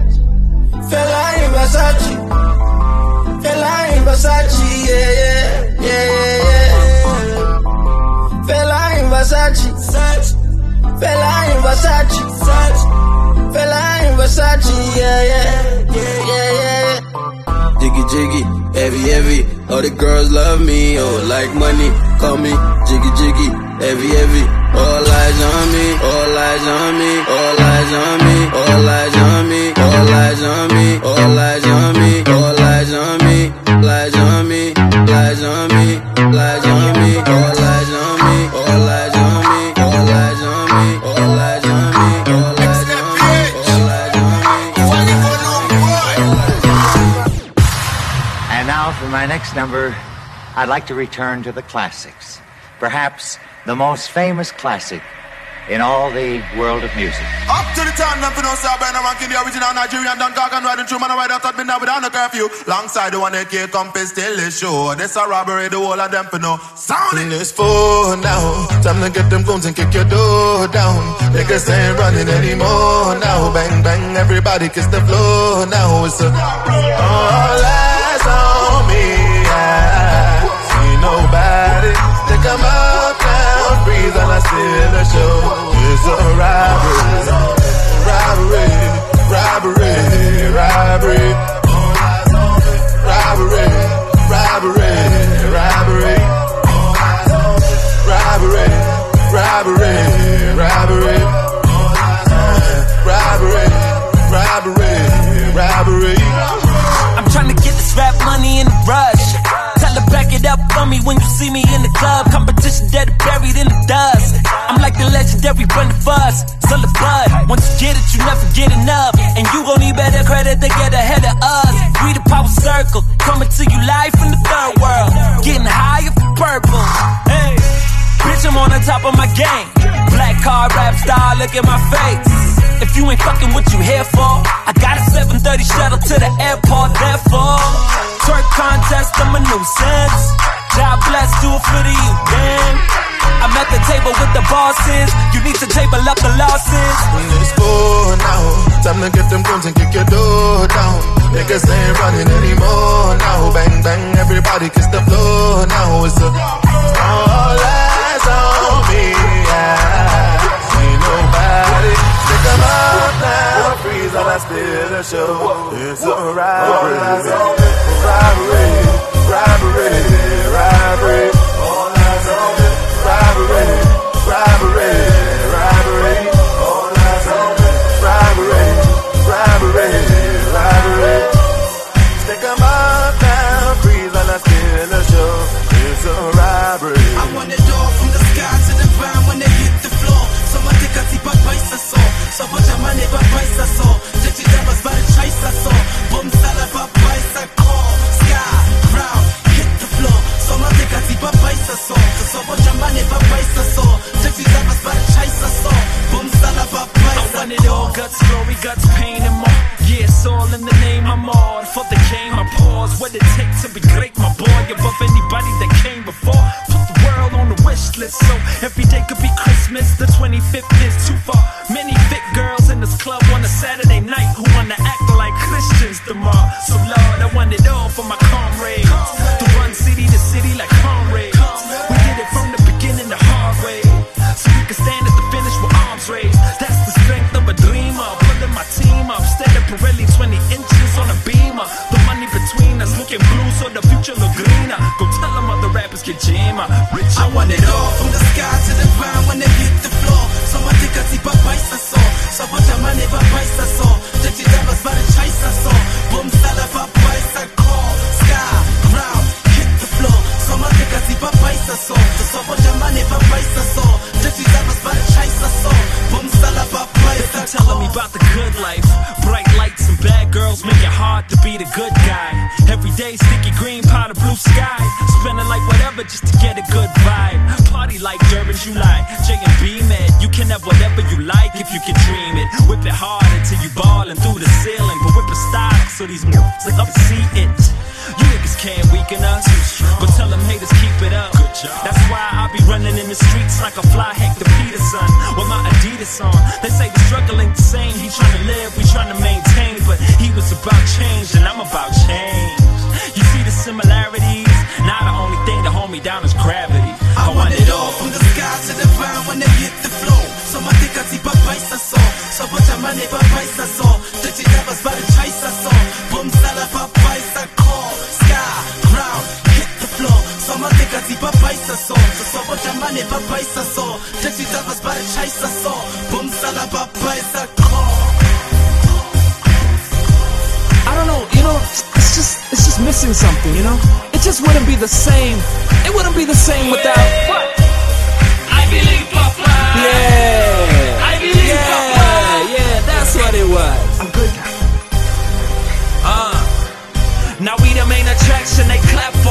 Fella in Versace. Fella in Versace, yeah, yeah, yeah, yeah. Fella in Versace. Fella in Versace. Fella in Versace, yeah, yeah, yeah, yeah, yeah. Jiggy jiggy, heavy heavy. All the girls love me, oh like money. Call me jiggy jiggy, heavy heavy. All eyes on me, all eyes on me, all eyes on me, all eyes on me, all eyes on me, all eyes on me, all eyes on me, lies on me, lies on me, lies on me, all eyes on me, all eyes on me, all my next number, I'd like to return to the classics. Perhaps the most famous classic in all the world of music. Up to the time, nothing else I've been ranking the original Nigerian Don Gagan riding through man, I ride out at midnight without no curfew. Longside the one that can't compass still is sure. This a robbery, the whole of them for no sound it. It's four now, time to get them guns and kick your door down. Niggas ain't running anymore now. Bang bang, everybody kiss the floor now. It's a all eyes on me. I see nobody. Think I'm up now, breathe and I steal the show. It's a robbery, robbery, robbery, robbery, robbery, robbery, robbery, robbery, robbery, robbery, robbery, robbery, robbery. I'm trying to get this rap money in a rush. Tell her back it up for me when you see me in the club. Competition dead buried in the dust. I'm like the legendary Brenda Fuss. Still the blood. Once you get it, you never get enough. And you gon' need better credit to get ahead of us. We the power circle, coming to you live from the third world. Getting higher for purple. Hey, bitch, I'm on the top of my game. Black car rap star, look at my face. If you ain't fucking what you here for, I got a seven thirty shuttle to the airport, therefore twerk contest, I'm a nuisance. God bless, do it for the youth, man. I'm at the table with the bosses. You need to table up the losses. It's four now, time to get them guns and kick your door down. Niggas ain't running anymore now. Bang bang, everybody kiss the floor now. It's a all eyes on me. I see nobody. Think I'm up now, freeze and I steal the show. It's a robbery, robbery, robbery, robbery, all eyes on me. Robbery, robbery, robbery, all eyes on me. Robbery, robbery, robbery. Think I'm up now, freeze and I steal the show. It's a robbery. I want it all from the sky to the ground when they hit the floor. So I think I see Papa Isaso. So much of money, Papa Isaso. Judge that was by the choice I saw. Boom, Salah, Papa Isaso. Sky, ground, hit the floor. So I think I see Papa Isaso. So much of money, Papa Isaso. Judge that was by the choice I saw. Boom, Salah, Papa Isaso. I want it all, guts, glory, guts, pain, and more. Yeah, it's all in the name I'm all. For the game, I pause. What it takes to be great, my boy. Above anybody that came before. Put the world on the wish list, so every day could be Christmas. The twenty-fifth is too far. Many fit girls in this club on a Saturday night who wanna act like Christians tomorrow. So Lord, I want it all for my comrades. To run city to city like comrades. We did it from the beginning the hard way, so we can stand at the finish with arms raised. That's the strength of a dreamer. Pulling my team up, steady Pirelli twenty inches on a beamer. The money between us looking blue, so the future look greener. Go tell them other rappers get jammer. Rich, I want it all from the sky to the ground when they hit the floor. So I think I see Papa Isaso. So much of money, Papa Isaso. Judge that was by the choice I saw. Boom, Salah, Papa Isaso. Sky, ground, hit the floor. So I think I see Papa Isaso. So much of money, Papa Isaso. Judge that was by the choice I saw. Boom, Salah, Papa Isaso. Telling me about the good life. Bright lights and bad girls make it hard to be the good guy. Every day, sticky green, powder blue sky. Spending like whatever just to get a good vibe. Party like Durban, July. J and B, man, you can have whatever you like if you can dream it. Whip it hard until you ballin' through the ceiling. But whip it style so these moves like up to see it. You niggas can't weaken us, but tell them haters keep it up. That's why I be running in the streets like a fly Hector Peterson with my Adidas on. They say the struggle ain't the same. He tryna live, we tryna maintain, but he was about change and I'm about change. You see the similarities? Now the only thing to hold me down is gravity. I, I want it all from the sky to the ground when they hit the floor. So I think I see Papa Isaso. So much of money, Papa Isaso. Judge that was by the choice I saw. Boom, Salah, Papa Isaso. Sky, ground, hit the floor. So I think I see Papa Isaso. So much of money, Papa Isaso. Judge that was by the choice I saw. Boom, Salah, Papa Isaso. I don't know, you know, it's just, it's just missing something, you know? It just wouldn't be the same. It wouldn't be the same without what? I believe Papa. Yeah. I believe yeah, Papa. Yeah, that's what it was. I'm good. Uh, now we the main attraction, they clap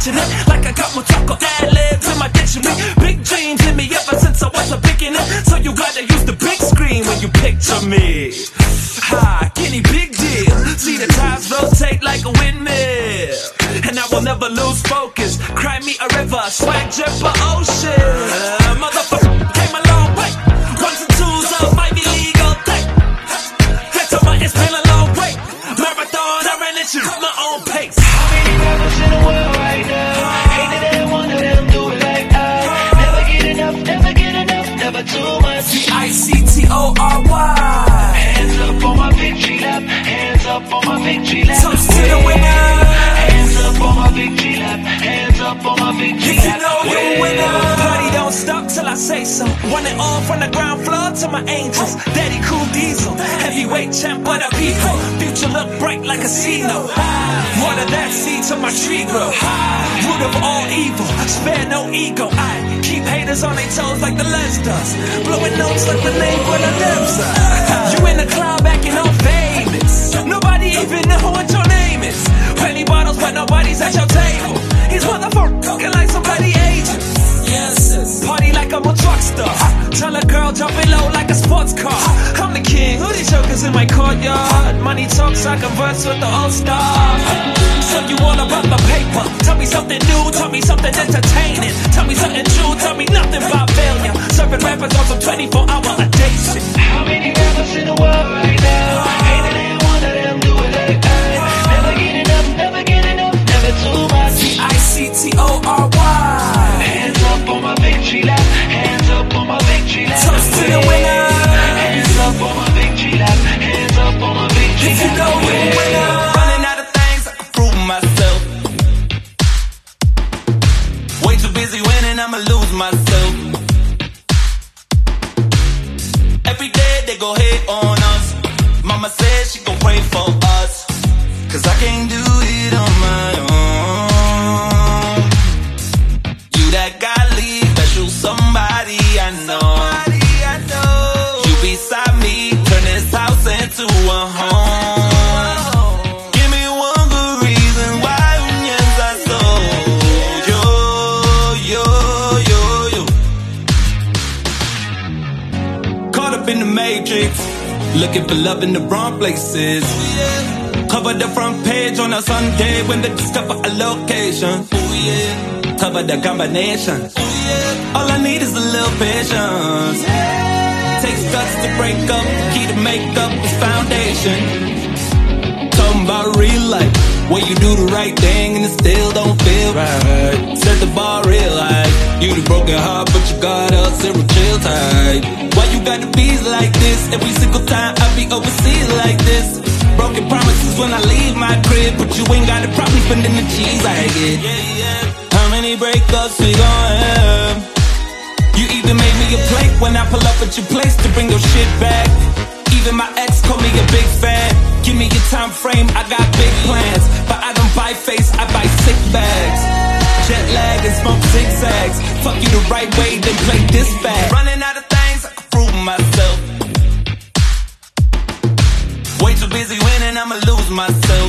pitching it like I got more talk or ad-libs in my dictionary. Big dreams in me ever since I was a beginner. So you gotta use the big screen when you picture me. Ha, Kenny, big deal. See the times rotate like a windmill, and I will never lose focus. Cry me a river, swag drip for ocean. Motherfucker came a long way. Ones and twos of my illegal thing. That's all right, it's been a long way. Marathon, I ran it at my own pace. How many rappers in the world right now? Ain't there one of them do it like I? Never get enough, never get enough, never too much. C I C T O R Y. Hands up on my victory lap. Hands up on my victory lap. Toast to the winner. Hands up on my victory lap. Hands up on my victory lap. You know you're a winner. Party don't stop till I say so. Run it all from the ground floor to my angels. Daddy Cool Diesel, heavyweight champ of the people. Future look bright like a casino. Water that seed to my tree grow. Root of all evil, spare no ego. I keep haters on their toes like the Les does. Blowing notes like the name for the Demsa. You in the cloud backing all famous. Nobody even know what your name is. Plenty bottles but nobody's at your table. He's motherfucking like somebody aging. Yes, party like I'm a truck star. Tell a girl jumping low like a sports car. I'm the king, who these jokers in my courtyard? Money talks, I converse with the all-star. So you all about the paper. Tell me something new, tell me something entertaining. Tell me something true, tell me nothing about failure. Serving rappers on some twenty-four hour a day shit. How many rappers in the world right now? Ain't there one of them do it like I? Never get enough, never get enough, never too much. C I C T O R Y. Hands up on my victory lap. Hands up on my victory lap. Toast to the winner. Hands up on my victory lap. Hands up on my victory lap. You know you're a winner. Running out of things, I can prove myself. Way too busy winning, I'ma lose myself. Every day they go hate on us. Mama said she gon' pray for us. Cause I can't do it on my own. You that godly, special somebody I know. You beside me, turn this house into a home. Give me one good reason why unions are so. Yo, yo, yo, yo. Caught up in the matrix, looking for love in the wrong places. Cover the front page on a Sunday when they discover a location. Ooh, yeah. Cover the combination. Ooh, yeah. All I need is a little patience. Takes guts to break up. The key to make up is foundation. Talking about real life, where you do the right thing and it still don't feel right. Set the bar real high. You the broken heart, but you got us zero chill tight. Why you gotta be like this? Every single time I be overseas like this. Broken promises when I leave my crib, but you ain't got a problem spending the cheese I get. Yeah, yeah. How many breakups we gon' have? You even made me a plate when I pull up at your place to bring your shit back. Even my ex called me a big fan. Give me your time frame, I got big plans. But I don't buy face, I buy sick bags. Jet lag and smoke zigzags. Fuck you the right way, then play this back. Running out of things, I can prove myself. Way too busy winning, I'ma lose myself.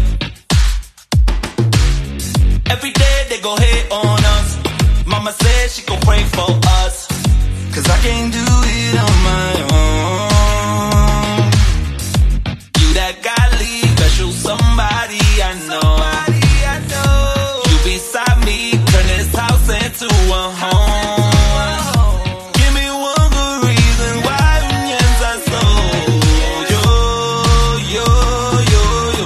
Every day they go hate on us. Mama said she gon' pray for us. Cause I can't do it on my own. You that godly, special somebody I know. You beside me, turn this house into a home. Give me one good reason why unions are so. Yo, yo, yo, yo.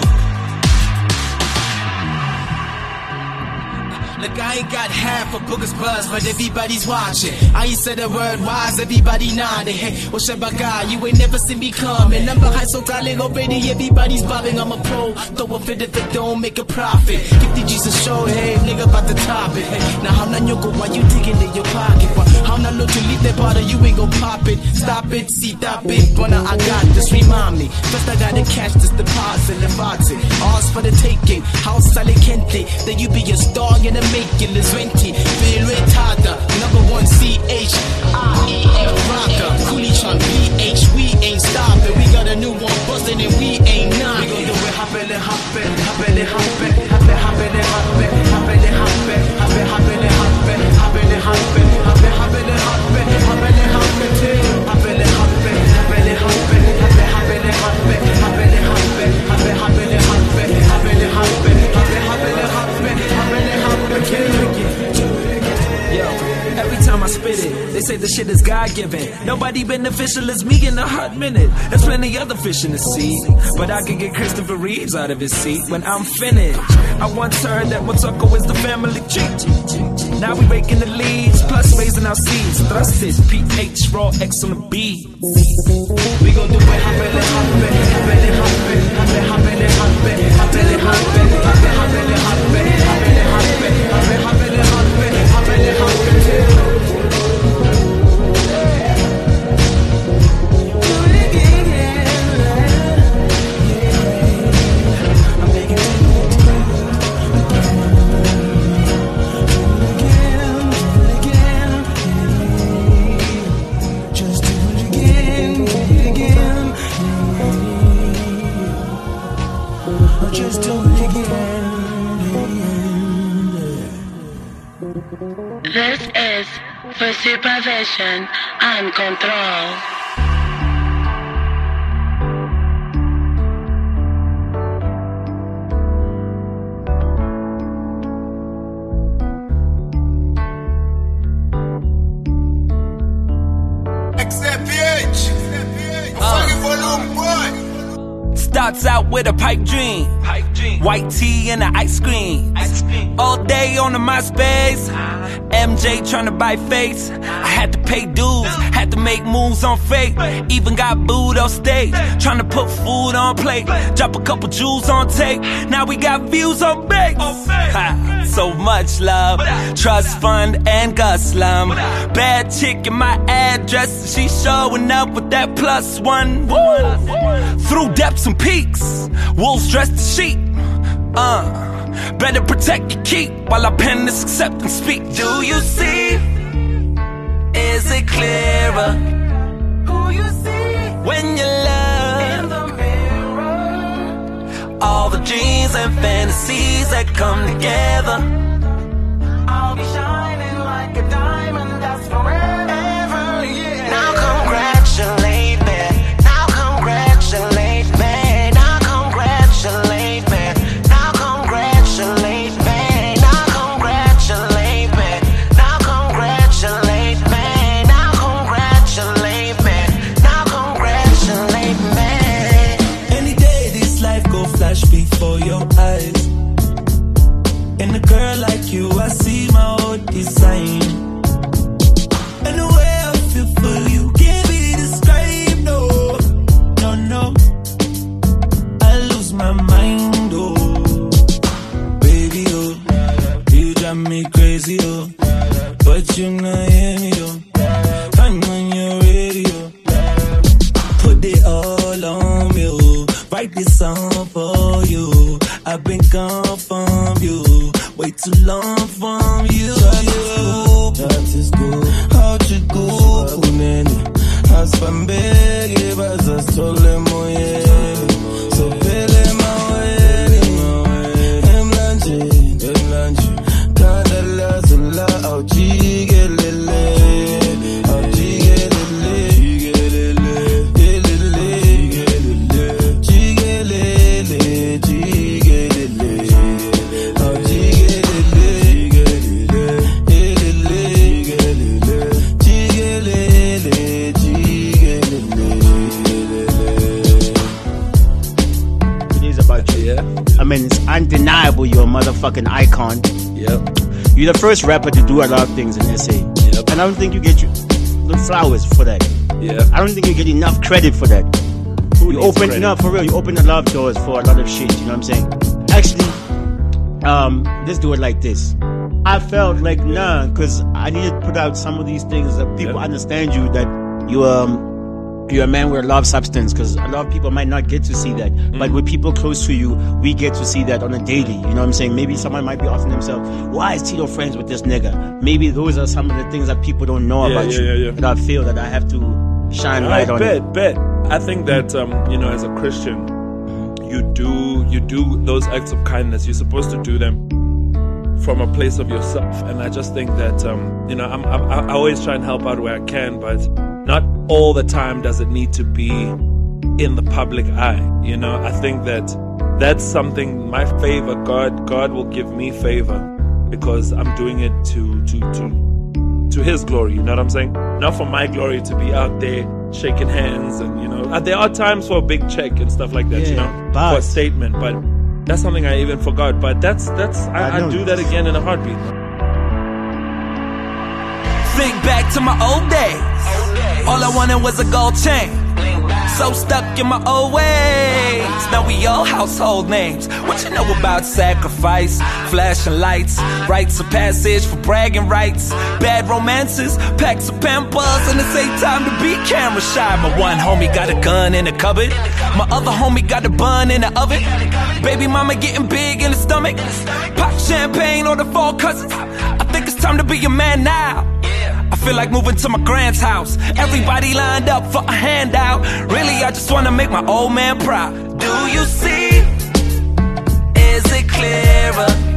Look, I ain't got half a booger's buzz, but everybody's watching. I ain't said a word wise, everybody nodding. Hey, what's up, my guy? You ain't never seen me coming. I'm behind so darling already, everybody's bobbing. I'm a pro, throw a fit if it don't make a profit. fifty G's a show, hey, nigga, about to top it. Hey, now how not go while you digging in your pocket? But how not look to leave that bottle, you ain't gon' pop it. Stop it, see that big when I got this, remind me. First I gotta catch this deposit and box it. All's for the taking, house salicente. Then you be a star in the making, is renty. Feel retada, number one C H I E F rocker. Coolie Chan B H, we ain't stopping. We got a new one bustin' and we ain't not. We gon' do it, hop it, hop it, hop it, hop it, hop it, hop it, hop it, hop it, hop it. say the shit is God-given. Nobody beneficial as me in a hot minute. There's plenty other fish in the sea, but I could get Christopher Reeves out of his seat when I'm finished. I once heard that Motoko is the family tree. Now we raking the leaves, plus raising our seeds. Thrust it, P H, raw X on the beat. We gon' do it, happily, happily, happily, happily, happily, happily, happily, happily, happily, happily, happily, happily, happily, happily, happily, happily. This is for supervision and control. X P H, fucking volume boy. Starts out with a pipe dream, white tea and an ice cream. All day on the MySpace, M J tryna buy face. I had to pay dues, had to make moves on fake. Even got booed on stage, tryna put food on plate. Drop a couple jewels on tape, now we got views on base. Ha, so much love, trust fund and Guslam. Bad chick in my address, she showing up with that plus one. Woo! Through depths and peaks, wolves dressed as sheep. Uh. Better protect your keep while I pen this acceptance speak. Do you see? Is it clearer? Who you see when you love? In the mirror. All the dreams and fantasies that come together. I'll be shining like a diamond that's forever. Yeah. Now congratulate me. Now congratulate me. Now congratulate me. Before your eyes, and a girl like you, I see my old design. And the way I feel for you can't be described. No, no, no. I lose my mind, oh, baby, oh, you drive me crazy, oh, but you not hear me, oh. I'm on your radio, put it all on me, oh. Write this song for you. I've been gone from you, way too long from you. That is good. How to go, Uneni? Haspambege, baza stole moye. So pele mawe, emlanje, emlanje. Kadala zula, au jigelele, au jigelele, jigelele, jigelele, jigelele, jigelele. I mean, it's undeniable you're a motherfucking icon. Yep. You're the first rapper to do a lot of things in S A. Yep. And I don't think you get your the flowers for that. Yeah. I don't think you get enough credit for that. Who you needs open credit? no for real, you open a lot of doors for a lot of shit, you know what I'm saying? Actually, um, let's do it like this. I felt like nah, cause I need to put out some of these things that people Yeah. understand you, that you um you're a man with a lot of substance, because a lot of people might not get to see that. Mm. But with people close to you, we get to see that on a daily. You know what I'm saying? Maybe someone might be asking themselves, why is Tito friends with this nigga? Maybe those are some of the things that people don't know Yeah, about yeah, you. yeah, yeah. That I feel that I have to shine light I on. bet, it. bet. I think that um, you know, as a Christian, you do you do those acts of kindness. You're supposed to do them from a place of yourself. And I just think that um, you know, I'm, I'm, I always try and help out where I can, but not all the time does it need to be in the public eye. You know, I think that that's something, my favor, God, God will give me favor because I'm doing it to to to to His glory. You know what I'm saying? Not for my glory to be out there shaking hands and, you know, there are times for a big check and stuff like that, Yeah, you know, but- for a statement. But that's something I even forgot. But that's that's I, I I know do this. that again in a heartbeat. Think back to my old days. All I wanted was a gold chain. So stuck in my old ways. Now we all household names. What you know about sacrifice? Flashing lights, rites of passage for bragging rights. Bad romances, packs of pampers, and it's ain't time to be camera shy. My one homie got a gun in the cupboard. My other homie got a bun in the oven. Baby mama getting big in the stomach. Pop champagne on the four cousins. I think it's time to be a man now. I feel like moving to my grand's house. Everybody lined up for a handout. Really, I just wanna make my old man proud. Do you see? Is it clearer?